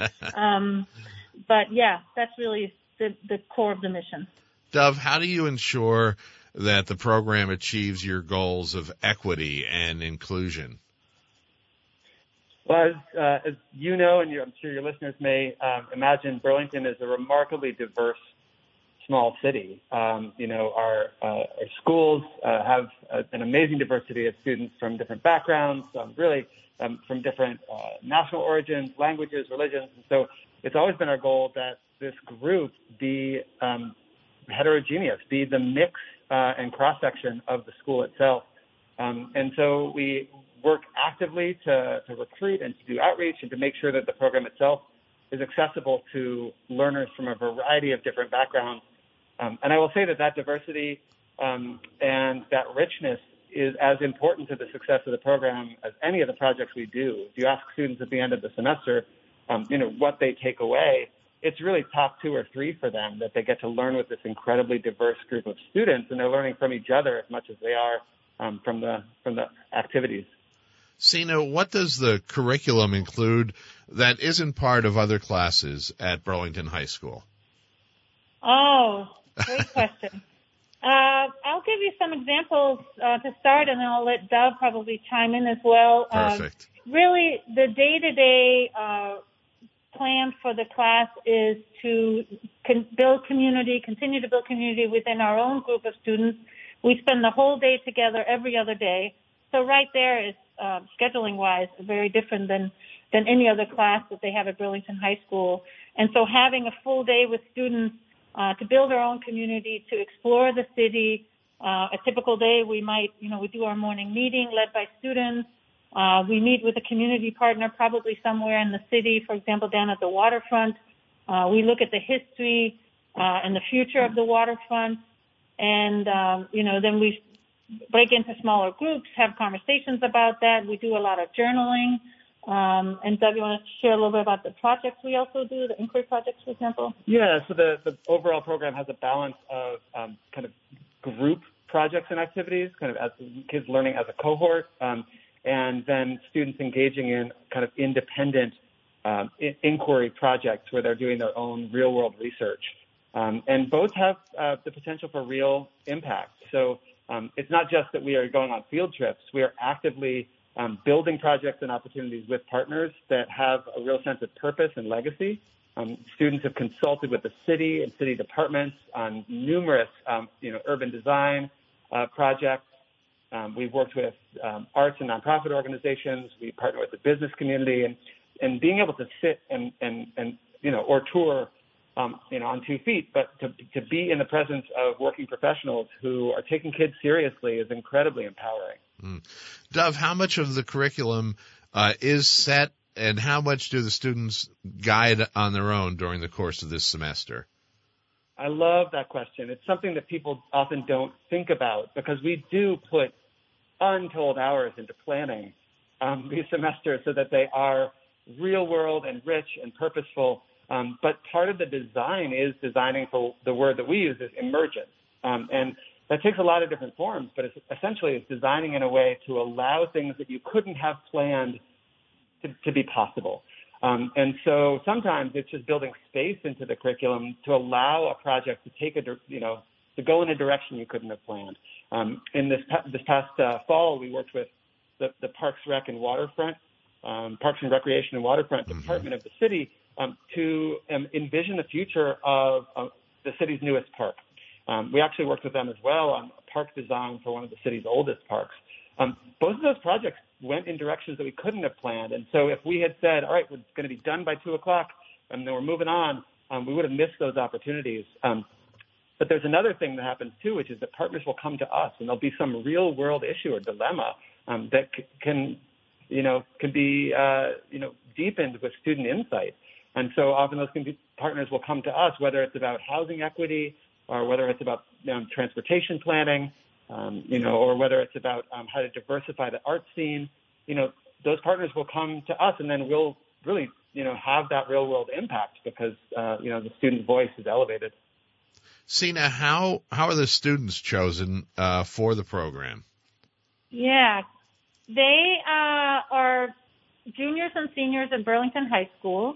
But, yeah, that's really the core of the mission. Dove, how do you ensure that the program achieves your goals of equity and inclusion? Well, as you know, and I'm sure your listeners may imagine, Burlington is a remarkably diverse small city. Our schools have an amazing diversity of students from different backgrounds, from different national origins, languages, religions. And so it's always been our goal that this group be heterogeneous, be the mix and cross-section of the school itself. And so we work actively to recruit and to do outreach and to make sure that the program itself is accessible to learners from a variety of different backgrounds. And I will say that diversity and that richness is as important to the success of the program as any of the projects we do. If you ask students at the end of the semester, what they take away, it's really top 2 or 3 for them, that they get to learn with this incredibly diverse group of students, and they're learning from each other as much as they are from the activities. Sina, what does the curriculum include that isn't part of other classes at Burlington High School? Oh, great question. I'll give you some examples to start, and then I'll let Dove probably chime in as well. Perfect. Really, the day-to-day plan for the class is to build community, continue to build community within our own group of students. We spend the whole day together every other day. So right there is, scheduling-wise, very different than any other class that they have at Burlington High School. And so having a full day with students to build our own community, to explore the city. A typical day, we do our morning meeting led by students. We meet with a community partner probably somewhere in the city, for example, down at the waterfront. We look at the history and the future of the waterfront. And, then we break into smaller groups, have conversations about that. We do a lot of journaling. And Doug, you want to share a little bit about the projects we also do, the inquiry projects, for example? Yeah, so the overall program has a balance of kind of group projects and activities, kind of as kids learning as a cohort, and then students engaging in kind of independent inquiry projects where they're doing their own real-world research. And both have the potential for real impact. So it's not just that we are going on field trips. We are actively building projects and opportunities with partners that have a real sense of purpose and legacy. Students have consulted with the city and city departments on numerous, urban design projects. We've worked with arts and nonprofit organizations. We partner with the business community, and being able to sit and or tour, on 2 feet, but to be in the presence of working professionals who are taking kids seriously is incredibly empowering. Dove, how much of the curriculum is set, and how much do the students guide on their own during the course of this semester? I love that question. It's something that people often don't think about because we do put untold hours into planning these semesters so that they are real world and rich and purposeful. But part of the design is designing for the word that we use is emergence. And that takes a lot of different forms, but essentially it's designing in a way to allow things that you couldn't have planned to be possible. And so sometimes it's just building space into the curriculum to allow a project to take to go in a direction you couldn't have planned. In this past fall, we worked with the Parks Rec and Waterfront, Parks and Recreation and Waterfront Department of the city to envision the future of the city's newest park. We actually worked with them as well on park design for one of the city's oldest parks. Both of those projects went in directions that we couldn't have planned. And so if we had said, all right, we're going to be done by 2:00 and then we're moving on, we would have missed those opportunities. But there's another thing that happens too, which is that partners will come to us and there'll be some real world issue or dilemma that can be deepened with student insight. And so often those partners will come to us, whether it's about housing equity or whether it's about transportation planning, or whether it's about how to diversify the art scene. Those partners will come to us, and then we'll really, have that real world impact because, the student voice is elevated. Sina, how are the students chosen for the program? Yeah, they are juniors and seniors at Burlington High School,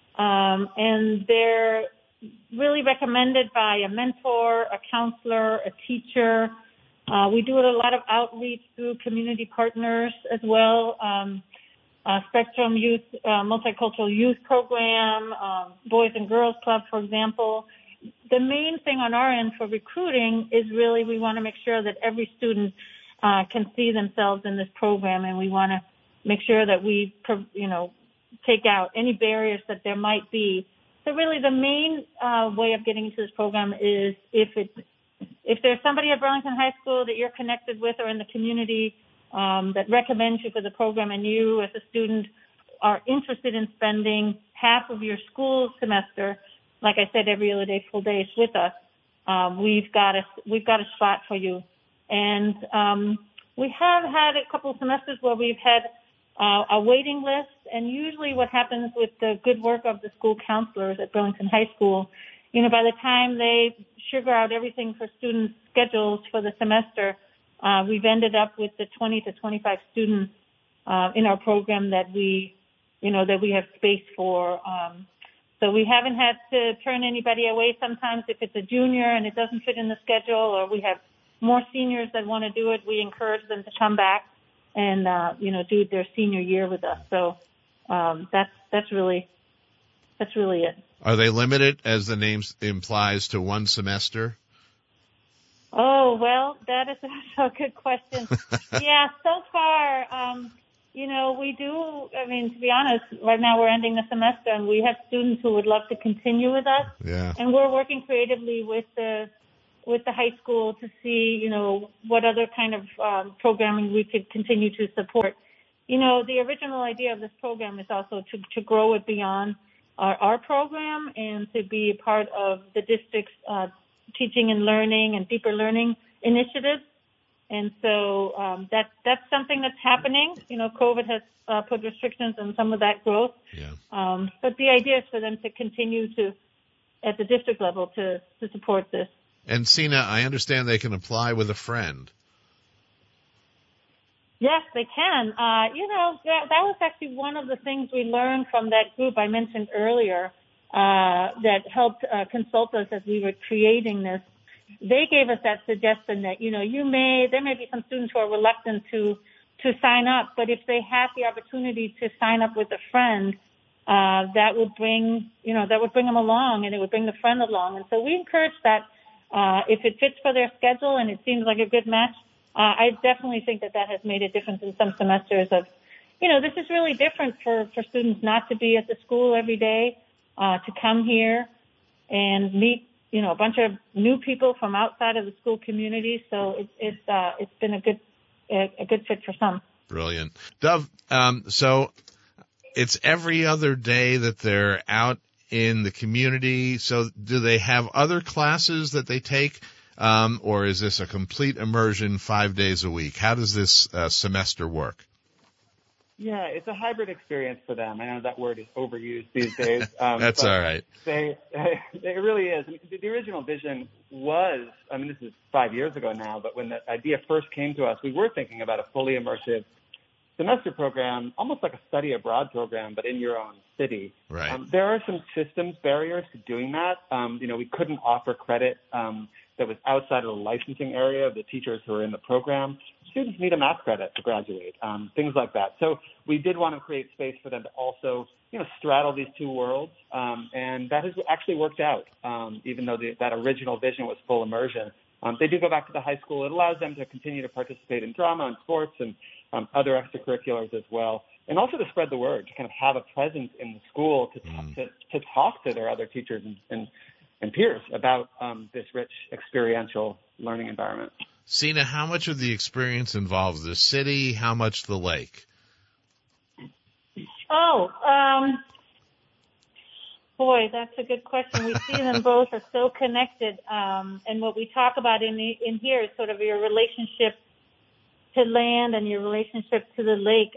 and they're really recommended by a mentor, a counselor, a teacher. We do a lot of outreach through community partners as well. Spectrum Youth, Multicultural Youth Program, Boys and Girls Club, for example. The main thing on our end for recruiting is really we want to make sure that every student can see themselves in this program, and we want to make sure that we, take out any barriers that there might be. So really the main way of getting into this program is if there's somebody at Burlington High School that you're connected with or in the community that recommends you for the program, and you as a student are interested in spending half of your school semester, like I said, every other day, full days with us, we've got a spot for you. And we have had a couple of semesters where we've had a waiting list, and usually what happens with the good work of the school counselors at Burlington High School, by the time they sugar out everything for students' schedules for the semester, we've ended up with the 20 to 25 students in our program that we have space for. So we haven't had to turn anybody away. Sometimes if it's a junior and it doesn't fit in the schedule, or we have more seniors that want to do it, we encourage them to come back and do their senior year with us. So that's really it. Are they limited, as the name implies, to one semester? Oh, well, that is a good question. Yeah, so far, we do. I mean, to be honest, right now we're ending the semester, and we have students who would love to continue with us. Yeah. And we're working creatively with the high school to see, what other kind of programming we could continue to support. The original idea of this program is also to grow it beyond our program and to be a part of the district's teaching and learning and deeper learning initiatives. And so that's something that's happening. COVID has put restrictions on some of that growth. Yeah. But the idea is for them to continue to, at the district level, to support this. And Sina, I understand they can apply with a friend. Yes, they can. That was actually one of the things we learned from that group I mentioned earlier that helped consult us as we were creating this. They gave us that suggestion that, there may be some students who are reluctant to sign up, but if they have the opportunity to sign up with a friend, that would bring them along, and it would bring the friend along. And so we encourage that if it fits for their schedule and it seems like a good match. I definitely think that has made a difference in some semesters of, this is really different for students not to be at the school every day, to come here and meet, a bunch of new people from outside of the school community. So it's been a good fit for some. Brilliant. Dov, so it's every other day that they're out in the community. So do they have other classes that they take? Or is this a complete immersion 5 days a week? How does this semester work? Yeah, it's a hybrid experience for them. I know that word is overused these days. That's all right. It really is. The original vision was, this is 5 years ago now, but when the idea first came to us, we were thinking about a fully immersive semester program, almost like a study abroad program, but in your own city. Right. There are some systems barriers to doing that. We couldn't offer credit that was outside of the licensing area of the teachers who are in the program. Students need a math credit to graduate, things like that. So we did want to create space for them to also, straddle these two worlds, and that has actually worked out, even though that original vision was full immersion. They do go back to the high school. It allows them to continue to participate in drama and sports and other extracurriculars as well, and also to spread the word, to kind of have a presence in the school to talk to their other teachers and peers about this rich experiential learning environment. Sina, how much of the experience involves the city? How much the lake? Boy, that's a good question. We see them both are so connected. And what we talk about in here is sort of your relationship to land and your relationship to the lake.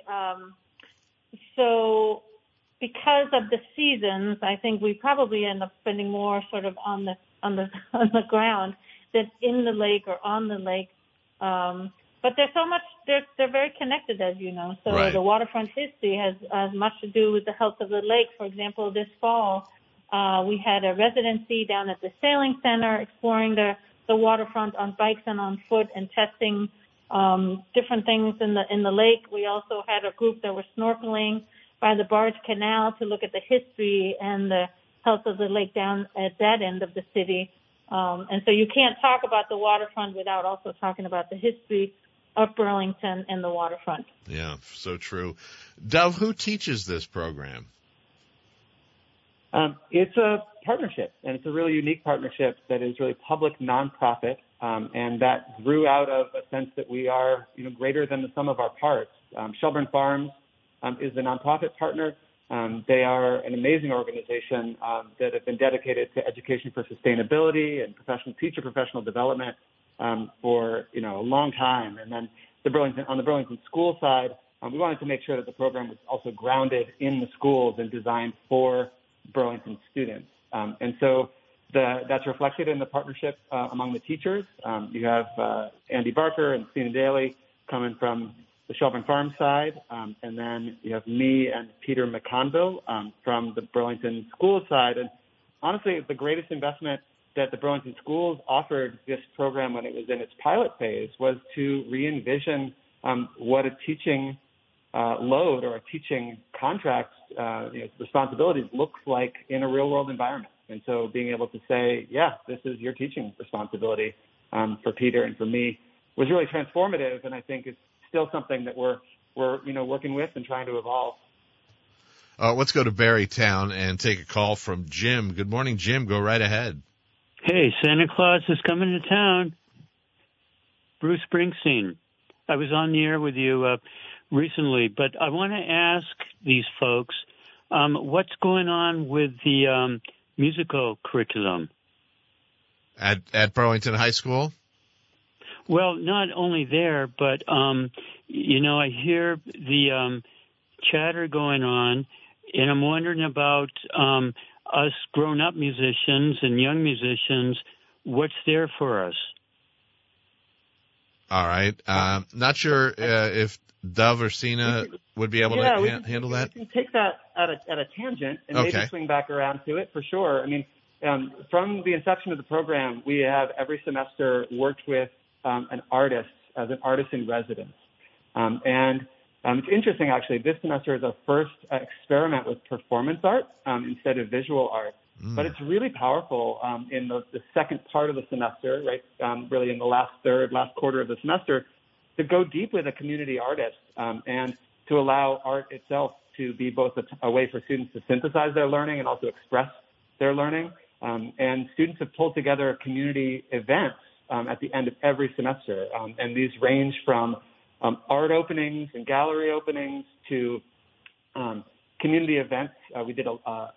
So because of the seasons, I think we probably end up spending more sort of on the ground than in the lake or on the lake. But there's so much, they're very connected, as you know. So right. The waterfront history has much to do with the health of the lake. For example, this fall, we had a residency down at the Sailing Center exploring the waterfront on bikes and on foot and testing different things in the lake. We also had a group that were snorkeling by the Barge Canal to look at the history and the health of the lake down at that end of the city. And so you can't talk about the waterfront without also talking about the history of Burlington and the waterfront. Yeah, so true. Dove, who teaches this program? It's a partnership, and it's a really unique partnership that is really public nonprofit, and that grew out of a sense that we are, greater than the sum of our parts. Shelburne Farms is the nonprofit partner. They are an amazing organization that have been dedicated to education for sustainability and professional development for a long time. And then on the Burlington school side, we wanted to make sure that the program was also grounded in the schools and designed for Burlington students. And so that's reflected in the partnership among the teachers. You have Andy Barker and Sina Daly coming from the Shelburne Farms side, and then you have me and Peter McConville from the Burlington Schools side. And honestly, the greatest investment that the Burlington Schools offered this program when it was in its pilot phase was to re-envision what a teaching load or a teaching contract responsibilities looks like in a real-world environment. And so being able to say, this is your teaching responsibility for Peter and for me was really transformative, and I think it's still something that we're working with and trying to evolve. Let's go to Barrytown and take a call from Jim. Good morning, Jim. Go right ahead. Hey, Santa Claus is coming to town. Bruce Springsteen. I was on the air with you recently, but I want to ask these folks, what's going on with the musical curriculum? At Burlington High School? Well, not only there, but, I hear the chatter going on, and I'm wondering about us grown-up musicians and young musicians, what's there for us? All right. Not sure if Dove or Sina would be able to handle that. We can take that at a tangent and maybe swing back around to it for sure. I mean, from the inception of the program, we have every semester worked with an artist as an artist in residence. And it's interesting, actually. This semester is our first experiment with performance art instead of visual art. But it's really powerful in the second part of the semester, right, really in the last quarter of the semester, to go deep with a community artist and to allow art itself to be both a way for students to synthesize their learning and also express their learning. And students have pulled together community events at the end of every semester. And these range from art openings and gallery openings to community events. We did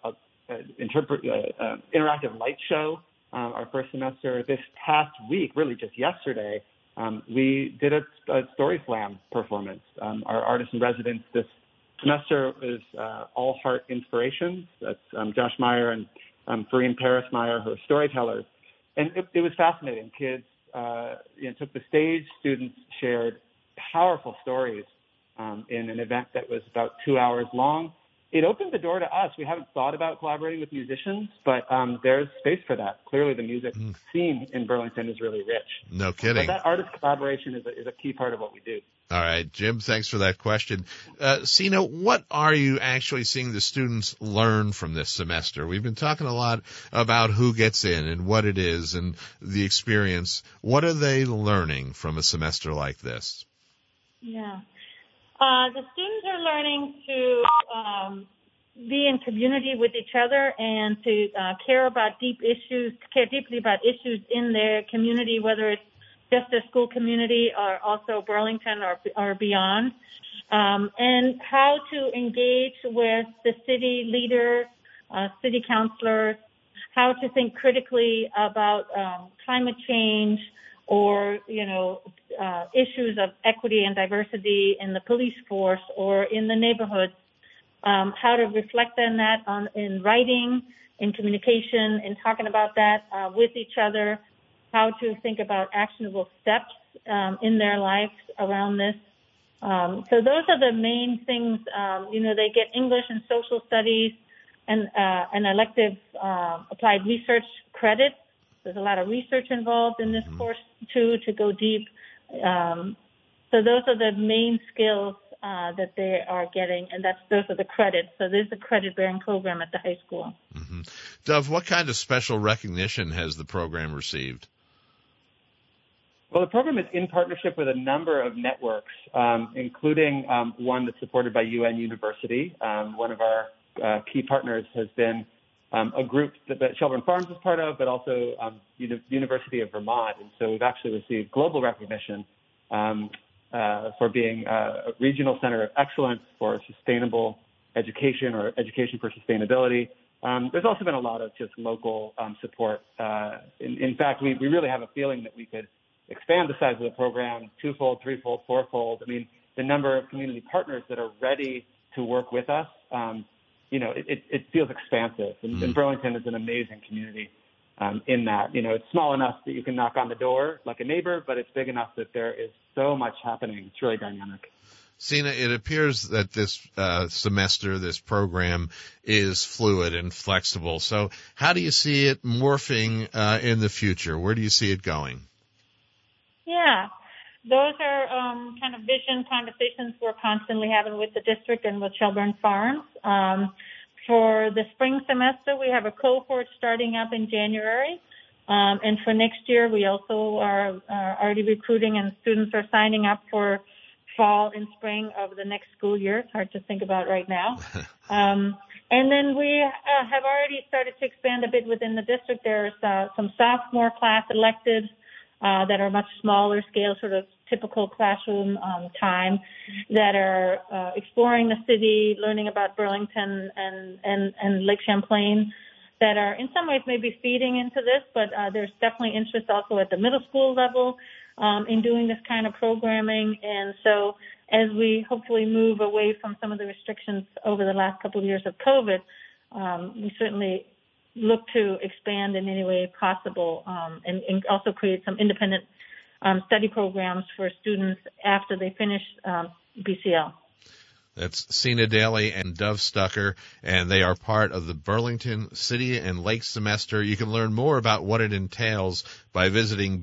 interactive light show our first semester. This past week, really just yesterday, we did a story slam performance. Our artist in residence this semester is All Heart Inspirations. That's Josh Meyer and Farine Paris Meyer, who are storytellers. And it was fascinating. Kids took the stage. Students shared powerful stories in an event that was about 2 hours long. It opened the door to us. We haven't thought about collaborating with musicians, but there's space for that. Clearly, the music scene in Burlington is really rich. No kidding. But that artist collaboration is a key part of what we do. All right, Jim, thanks for that question. Sina, what are you actually seeing the students learn from this semester? We've been talking a lot about who gets in and what it is and the experience. What are they learning from a semester like this? Yeah. The students are learning to be in community with each other and to care deeply about issues in their community, whether it's just their school community or also Burlington or beyond, and how to engage with the city leader, city councilors, how to think critically about climate change or, issues of equity and diversity in the police force or in the neighborhoods, how to reflect on that in writing, in communication, in talking about that with each other, how to think about actionable steps in their lives around this. So those are the main things. They get English and social studies and an elective applied research credit. There's a lot of research involved in this course, too, to go deep. So those are the main skills that they are getting, and those are the credits. So there's a credit-bearing program at the high school. Mm-hmm. Dove, what kind of special recognition has the program received? Well, the program is in partnership with a number of networks, including one that's supported by UN University. One of our key partners has been a group that Shelburne Farms is part of, but also University of Vermont. And so we've actually received global recognition for being a regional center of excellence for sustainable education or education for sustainability. There's also been a lot of just local support. In fact, we really have a feeling that we could expand the size of the program twofold, threefold, fourfold. I mean, the number of community partners that are ready to work with us, it feels expansive. And Burlington is an amazing community in that. It's small enough that you can knock on the door like a neighbor, but it's big enough that there is so much happening. It's really dynamic. Sina, it appears that this semester, this program is fluid and flexible. So how do you see it morphing in the future? Where do you see it going? Yeah, those are kind of vision conversations we're constantly having with the district and with Shelburne Farms. For the spring semester, we have a cohort starting up in January. And for next year, we also are already recruiting, and students are signing up for fall and spring of the next school year. It's hard to think about right now. And then we have already started to expand a bit within the district. There's some sophomore class electives that are much smaller scale, sort of typical classroom time, that are exploring the city, learning about Burlington and Lake Champlain, that are in some ways maybe feeding into this, but there's definitely interest also at the middle school level in doing this kind of programming. And so as we hopefully move away from some of the restrictions over the last couple of years of COVID, we certainly look to expand in any way possible and also create some independent study programs for students after they finish BCL. That's Sina Daly and Dove Stucker, and they are part of the Burlington City and Lake Semester. You can learn more about what it entails by visiting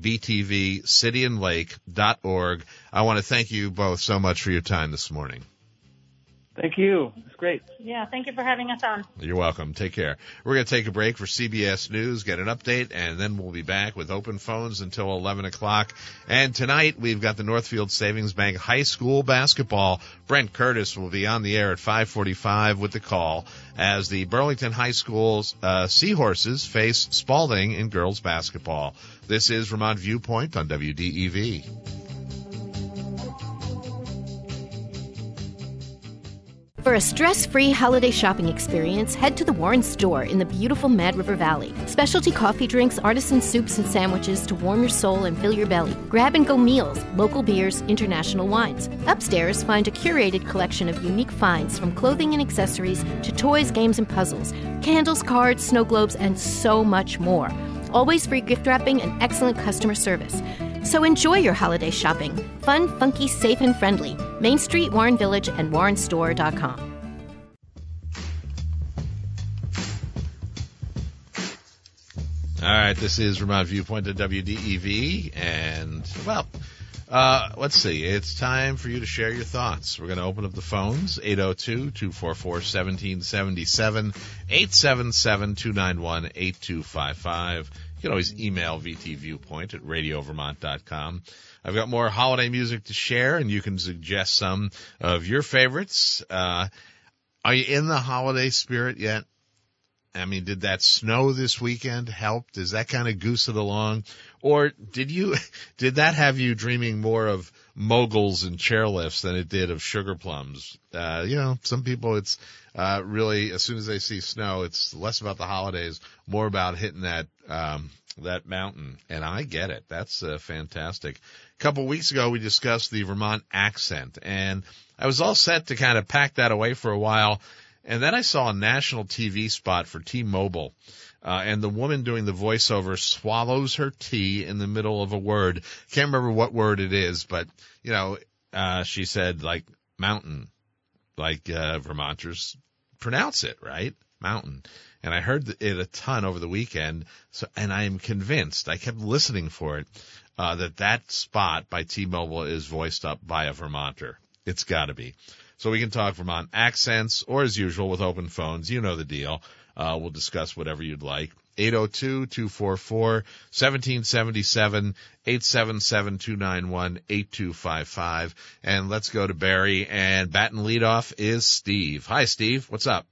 btvcityandlake.org. I want to thank you both so much for your time this morning. Thank you. It's great. Yeah, thank you for having us on. You're welcome. Take care. We're going to take a break for CBS News, get an update, and then we'll be back with open phones until 11 o'clock. And tonight, we've got the Northfield Savings Bank High School basketball. Brent Curtis will be on the air at 5:45 with the call as the Burlington High School's Seahorses face Spalding in girls basketball. This is Vermont Viewpoint on WDEV. For a stress-free holiday shopping experience, head to the Warren Store in the beautiful Mad River Valley. Specialty coffee drinks, artisan soups and sandwiches to warm your soul and fill your belly. Grab-and-go meals, local beers, international wines. Upstairs, find a curated collection of unique finds from clothing and accessories to toys, games, and puzzles, candles, cards, snow globes, and so much more. Always free gift wrapping and excellent customer service. So enjoy your holiday shopping. Fun, funky, safe, and friendly. Main Street, Warren Village, and warrenstore.com. All right, this is Vermont Viewpoint at WDEV, and, well, let's see. It's time for you to share your thoughts. We're going to open up the phones, 802-244-1777, 877-291-8255. You can always email VTViewpoint at radiovermont.com. I've got more holiday music to share, and you can suggest some of your favorites. Are you in the holiday spirit yet? I mean, did that snow this weekend help? Does that kind of goose it along? Or did that have you dreaming more of moguls and chairlifts than it did of sugar plums? Some people, it's really, as soon as they see snow, it's less about the holidays, more about hitting that mountain. And I get it. That's fantastic. A couple of weeks ago, we discussed the Vermont accent, and I was all set to kind of pack that away for a while. And then I saw a national TV spot for T-Mobile, and the woman doing the voiceover swallows her tea in the middle of a word. Can't remember what word it is, but, she said, like, mountain, like Vermonters pronounce it, right? Mountain. And I heard it a ton over the weekend, and I am convinced, I kept listening for it, that spot by T-Mobile is voiced up by a Vermonter. It's got to be. So we can talk Vermont accents, or as usual with open phones. You know the deal. We'll discuss whatever you'd like. 802-244-1777, 877-291-8255. And let's go to Barry, and batting leadoff is Steve. Hi, Steve. What's up?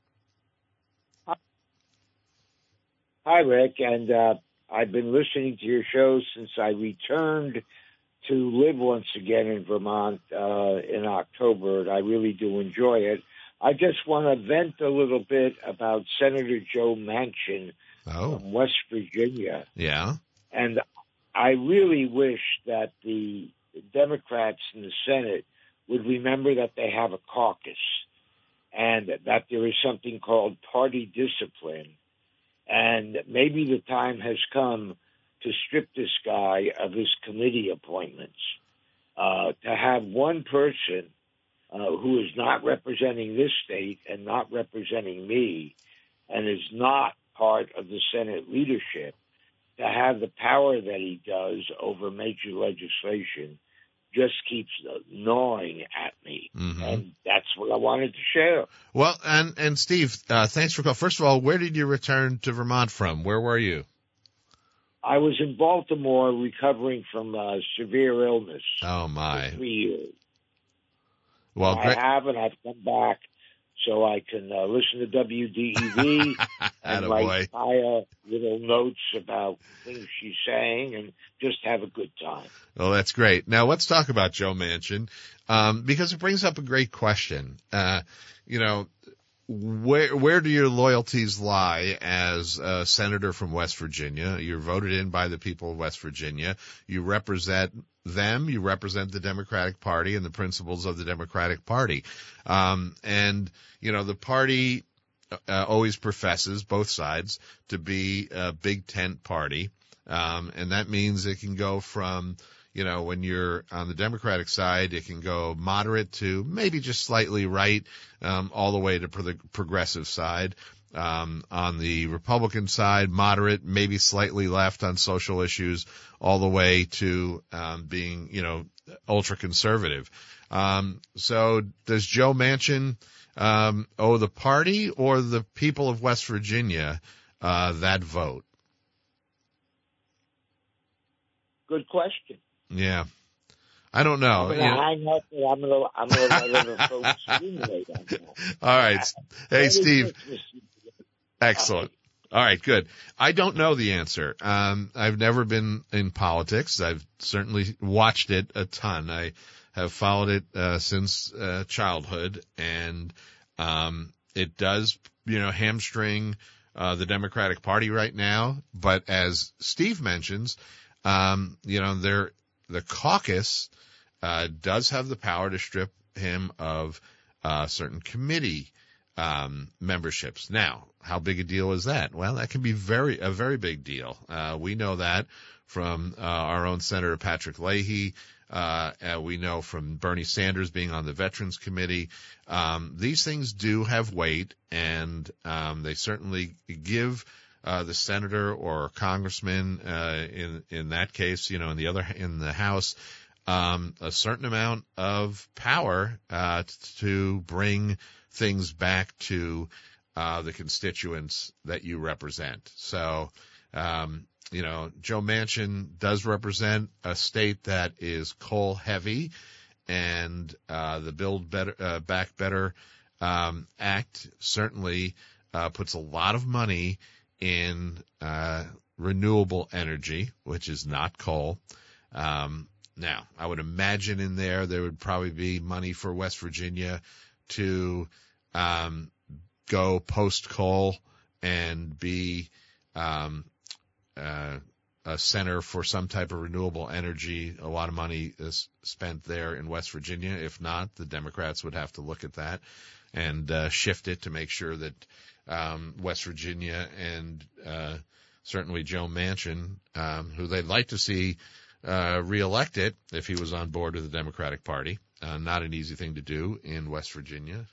Hi, Rick. And I've been listening to your show since I returned to live once again in Vermont in October, and I really do enjoy it. I just want to vent a little bit about Senator Joe Manchin from West Virginia. Yeah. And I really wish that the Democrats in the Senate would remember that they have a caucus and that there is something called party discipline. And maybe the time has come to strip this guy of his committee appointments, to have one person who is not representing this state and not representing me and is not part of the Senate leadership, to have the power that he does over major legislation just keeps gnawing at me. Mm-hmm. And that's what I wanted to share. Well, and Steve, thanks for calling. First of all, where did you return to Vermont from? Where were you? I was in Baltimore recovering from severe illness. Oh, my. For 3 years. Well, I've come back so I can listen to WDEV and write little notes about things she's saying and just have a good time. Well, that's great. Now, let's talk about Joe Manchin, because it brings up a great question. Where do your loyalties lie as a senator from West Virginia? You're voted in by the people of West Virginia. You represent them. You represent the Democratic Party and the principles of the Democratic Party. The party always professes, both sides, to be a big tent party. And that means it can go from, when you're on the Democratic side, it can go moderate to maybe just slightly right, all the way to the progressive side. On the Republican side, moderate, maybe slightly left on social issues, all the way to being, ultra conservative. So does Joe Manchin owe the party or the people of West Virginia that vote? Good question. Yeah. I don't know. I'm going to let other folks stimulate on that. All right. Hey, Steve. Excellent. All right, good. I don't know the answer. I've never been in politics. I've certainly watched it a ton. I have followed it since childhood, and It does, hamstring the Democratic Party right now. But as Steve mentions, the caucus does have the power to strip him of certain committee memberships. Now, how big a deal is that? Well, that can be a very big deal. We know that from our own Senator Patrick Leahy. We know from Bernie Sanders being on the Veterans Committee. These things do have weight, and they certainly give the senator or congressman in that case, in the House, a certain amount of power to bring things back to the constituents that you represent. So, Joe Manchin does represent a state that is coal heavy, and the Build Back Better Act certainly puts a lot of money in renewable energy, which is not coal. Now, I would imagine in there would probably be money for West Virginia to go post-coal and be a center for some type of renewable energy. A lot of money is spent there in West Virginia. If not, the Democrats would have to look at that and shift it to make sure that West Virginia and certainly Joe Manchin, who they'd like to see reelected if he was on board with the Democratic Party. Not an easy thing to do in West Virginia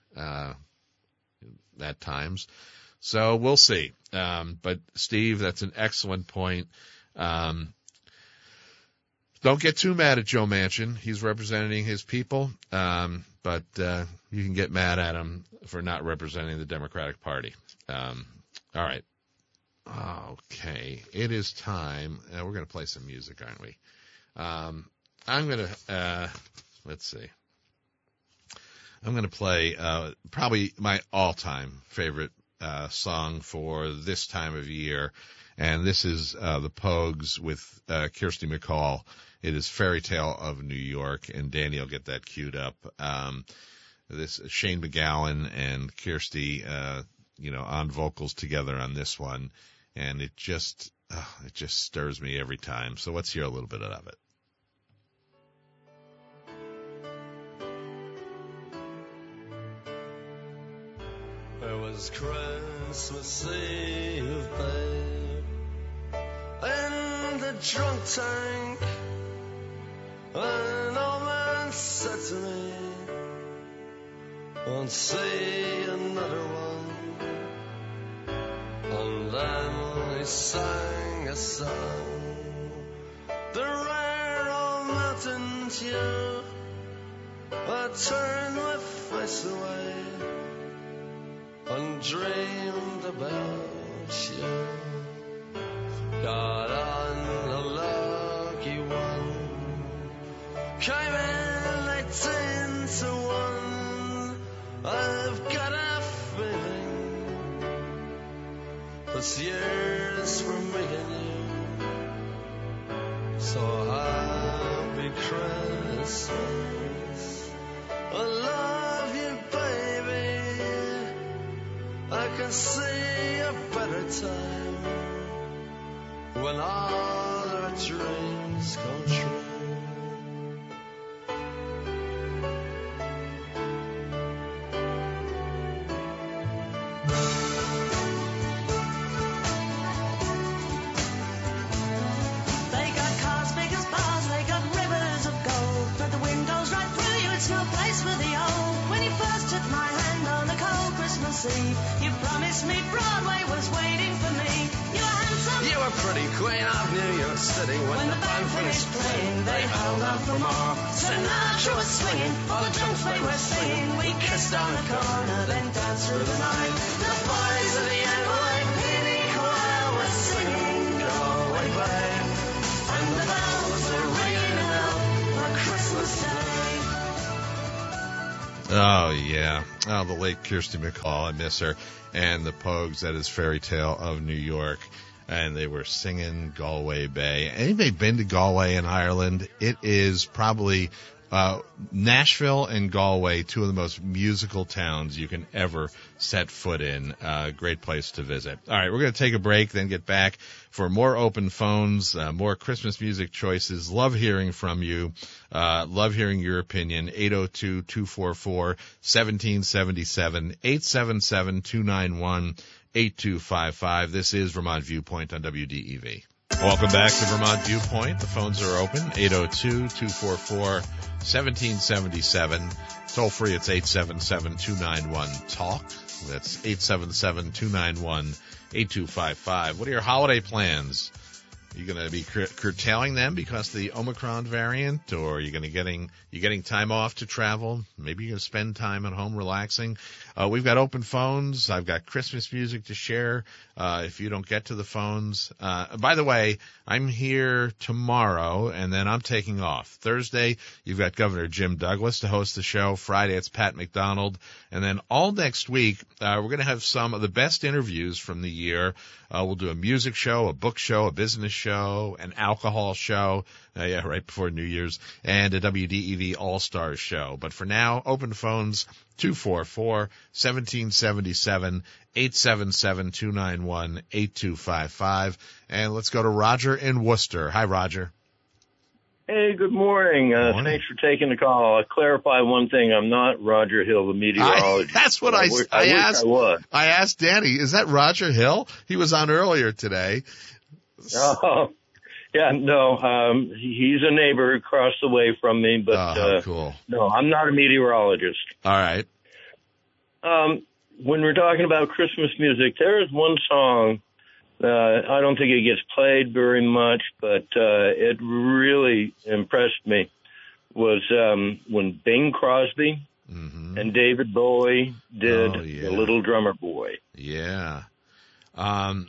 at times. So we'll see. But Steve, that's an excellent point. Don't get too mad at Joe Manchin. He's representing his people. But you can get mad at him for not representing the Democratic Party. All right. Okay. It is time. We're going to play some music, aren't we? I'm going to, let's see. I'm going to play probably my all-time favorite song for this time of year, and this is the Pogues with Kirsty MacColl. It is Fairy Tale of New York, and Danny will get that queued up. This Shane MacGowan and Kirsty, on vocals together on this one, and it just stirs me every time. So let's hear a little bit of it. It was Christmas Eve, babe, in the drunk tank. An old man said to me, won't see another one. And then he sang a song, the rare old mountain dew. I turned my face away and dreamed about you. Got on a lucky one, came in 18 to 1. I've got a feeling this year's for me and you. So happy Christmas, I love you, baby. I can see a better time when all our dreams come true. They got cars big as bars, they got rivers of gold, but the wind goes right through you, it's no place for the old. When you first took my hand on a cold Christmas Eve, you promised me Broadway was waiting for me. You were handsome, You were pretty queen of New York City. When the band finished playing, they held out for more. Sinatra was swinging, all the drunks they were singing. We kissed on the corner, then danced through the night. The boys of the NYPD choir were singing Galway Bay, and the bells were ringing out for Christmas Day. Oh, yeah. Oh, the late Kirsty MacColl. I miss her. And the Pogues, that is Fairy Tale of New York. And they were singing Galway Bay. Anybody been to Galway in Ireland? It is probably Nashville and Galway, two of the most musical towns you can ever set foot in. Great place to visit. All right, we're going to take a break, then get back for more open phones, more Christmas music choices. Love hearing from you. Love hearing your opinion. 802-244-1777, 877-291-8255. This is Vermont Viewpoint on WDEV. Welcome back to Vermont Viewpoint. The phones are open, 802-244-1777. Toll free, it's 877-291-TALK. That's 877-291-8255. What are your holiday plans? Are you going to be curtailing them because of the Omicron variant, or are you going to getting time off to travel? Maybe you're going to spend time at home relaxing. We've got open phones. I've got Christmas music to share if you don't get to the phones. By the way, I'm here tomorrow, and then I'm taking off. Thursday, you've got Governor Jim Douglas to host the show. Friday, it's Pat McDonald. And then all next week, we're going to have some of the best interviews from the year. We'll do a music show, a book show, a business show, an alcohol show, right before New Year's, and a WDEV All-Stars show. But for now, open phones, 244-1777, 877-291-8255. And let's go to Roger in Worcester. Hi, Roger. Hey, good morning. Thanks for taking the call. I'll clarify one thing. I'm not Roger Hill, the meteorologist. That's what I asked. I asked Danny, is that Roger Hill? He was on earlier today. Oh, yeah, no. He's a neighbor across the way from me, but cool. No, I'm not a meteorologist. All right. When we're talking about Christmas music, there is one song. I don't think it gets played very much, but it really impressed me. Was when Bing Crosby and David Bowie did The Little Drummer Boy. Yeah. A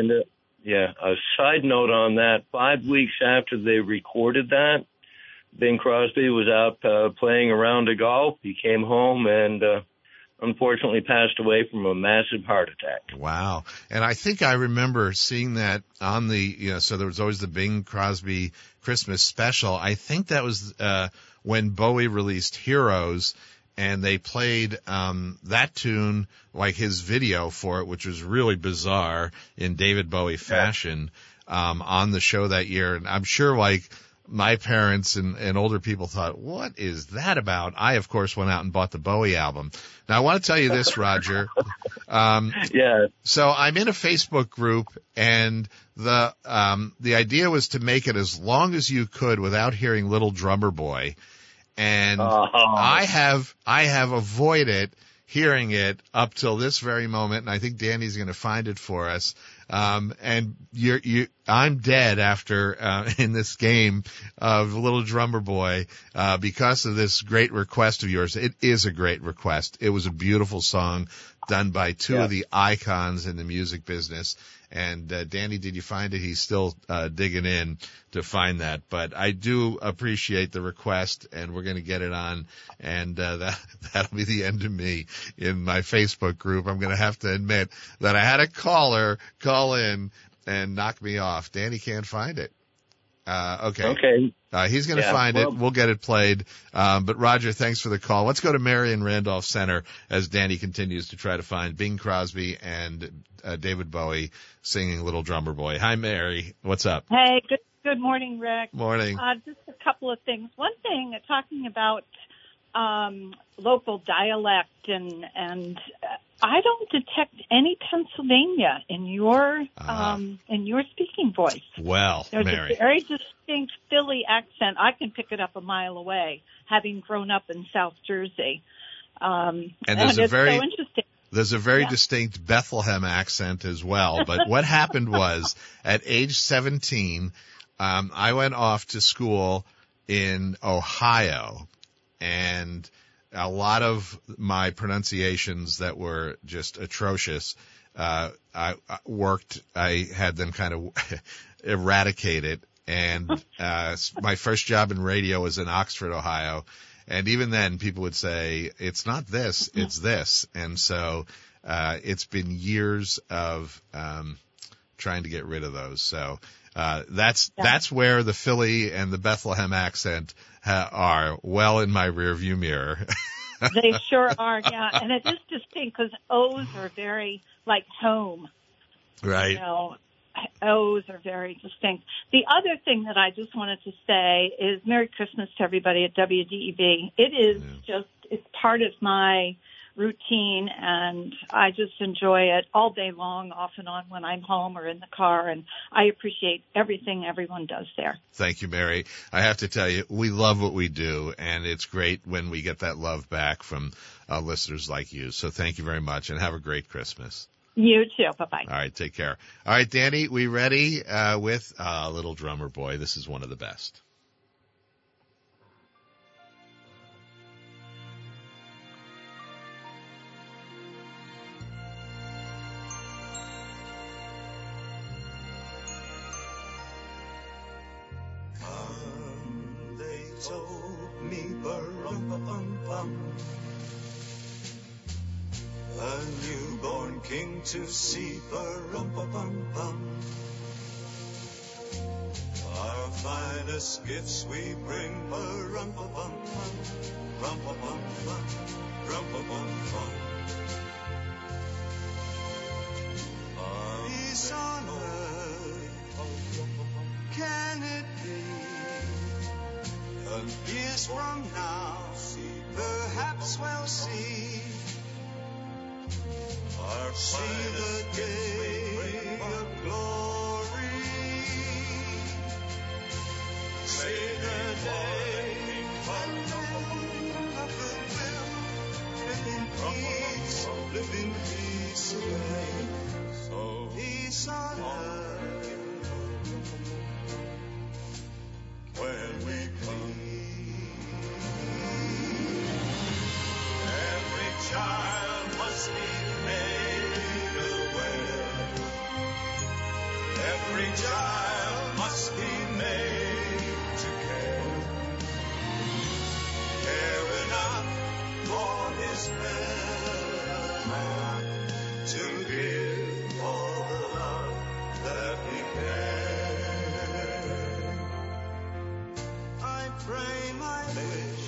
side note on that, 5 weeks after they recorded that, Bing Crosby was out playing a round of golf. He came home and unfortunately passed away from a massive heart attack. Wow. And I think I remember seeing that on so there was always the Bing Crosby Christmas special. I think that was when Bowie released Heroes, and they played that tune, like his video for it, which was really bizarre in David Bowie fashion, on the show that year. And I'm sure, like, my parents and older people thought, what is that about? I, of course, went out and bought the Bowie album. Now, I want to tell you this, Roger. So I'm in a Facebook group, and the idea was to make it as long as you could without hearing Little Drummer Boy. And I have avoided hearing it up till this very moment, and I think Danny's going to find it for us. And I'm dead after in this game of Little Drummer Boy because of this great request of yours. It is a great request. It was a beautiful song done by two of the icons in the music business. And Danny, did you find it? He's still digging in to find that. But I do appreciate the request, and we're going to get it on. And that'll be the end of me in my Facebook group. I'm going to have to admit that I had a caller call in and knock me off. Danny can't find it. Okay. He's going to find it. We'll get it played. But Roger, thanks for the call. Let's go to Mary in Randolph Center as Danny continues to try to find Bing Crosby and David Bowie singing Little Drummer Boy. Hi, Mary. What's up? Hey, good morning, Rick. Morning. Just a couple of things. One thing, talking about local dialect, and I don't detect any Pennsylvania in your speaking voice. Well, there's Mary, a very distinct Philly accent. I can pick it up a mile away, having grown up in South Jersey. And it's so interesting. There's a very distinct Bethlehem accent as well. But what happened was, at age 17, I went off to school in Ohio, and a lot of my pronunciations that were just atrocious, I had them kind of eradicated. And my first job in radio was in Oxford, Ohio. And even then, people would say, it's not this, it's this. And so it's been years of trying to get rid of those. So That's where the Philly and the Bethlehem accent are well in my rearview mirror. They sure are, yeah. And it is distinct because O's are very like home. Right. You know, O's are very distinct. The other thing that I just wanted to say is Merry Christmas to everybody at WDEV. It is it's part of my routine, and I just enjoy it all day long, off and on when I'm home or in the car, and I appreciate everything everyone does there. Thank you, Mary. I have to tell you, we love what we do, and it's great when we get that love back from listeners like you. So thank you very much, and have a great Christmas. You too. Bye-bye. All right, take care. All right, Danny, we ready with Little Drummer Boy? This is one of the best. They told me, ba-rum-ba-bum-bum, a newborn king to see, ba-rum-ba-bum-bum. Our finest gifts we bring, ba-rum-ba-bum-bum, rum-ba-bum-bum, rum-ba-bum-bum. Peace on earth, can it be? Years from now, perhaps we'll see the day of glory. See the day when men of goodwill live in peace again. So peace on earth when we come. Every child must be made aware. Every child must be made to care. Care enough for his fellow to give all the love that he can. I pray my wish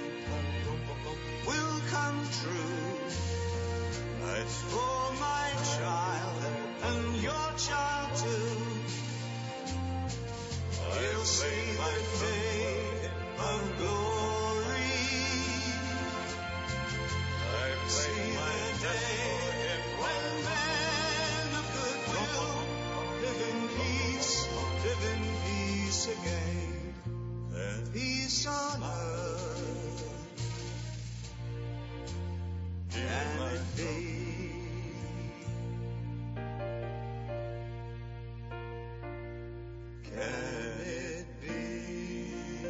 will come true. It's for my child and your child too. I'll see the day of glory. I'll see the day when men of goodwill live in peace again, and peace on earth. Can it be? Can it be?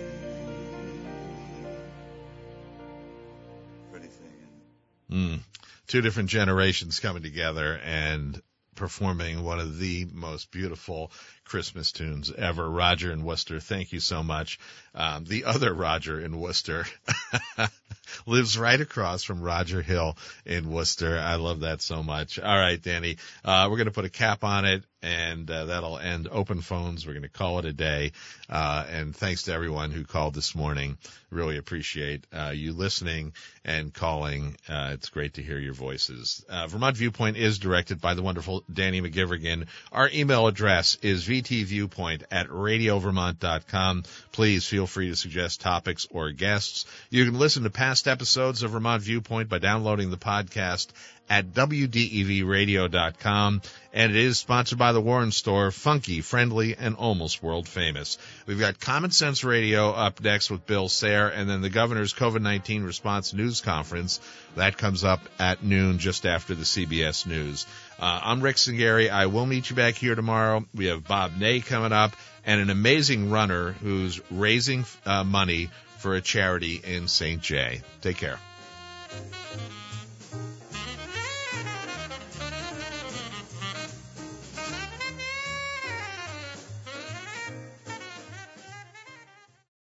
Pretty thing. Two different generations coming together and performing one of the most beautiful Christmas tunes ever. Roger in Worcester, thank you so much. The other Roger in Worcester lives right across from Roger Hill in Worcester. I love that so much. All right, Danny, we're going to put a cap on it, and that'll end Open Phones. We're going to call it a day. And thanks to everyone who called this morning. Really appreciate you listening and calling. It's great to hear your voices. Vermont Viewpoint is directed by the wonderful Danny McGivrigan. Our email address is vtviewpoint@radiovermont.com. Please feel free to suggest topics or guests. You can listen to past episodes of Vermont Viewpoint by downloading the podcast at WDEVradio.com. And it is sponsored by the Warren Store, funky, friendly, and almost world famous. We've got Common Sense Radio up next with Bill Sayre, and then the governor's COVID-19 response news conference. That comes up at noon just after the CBS News. I'm Rick Singari. I will meet you back here tomorrow. We have Bob Ney coming up and an amazing runner who's raising money for a charity in St. Jay. Take care.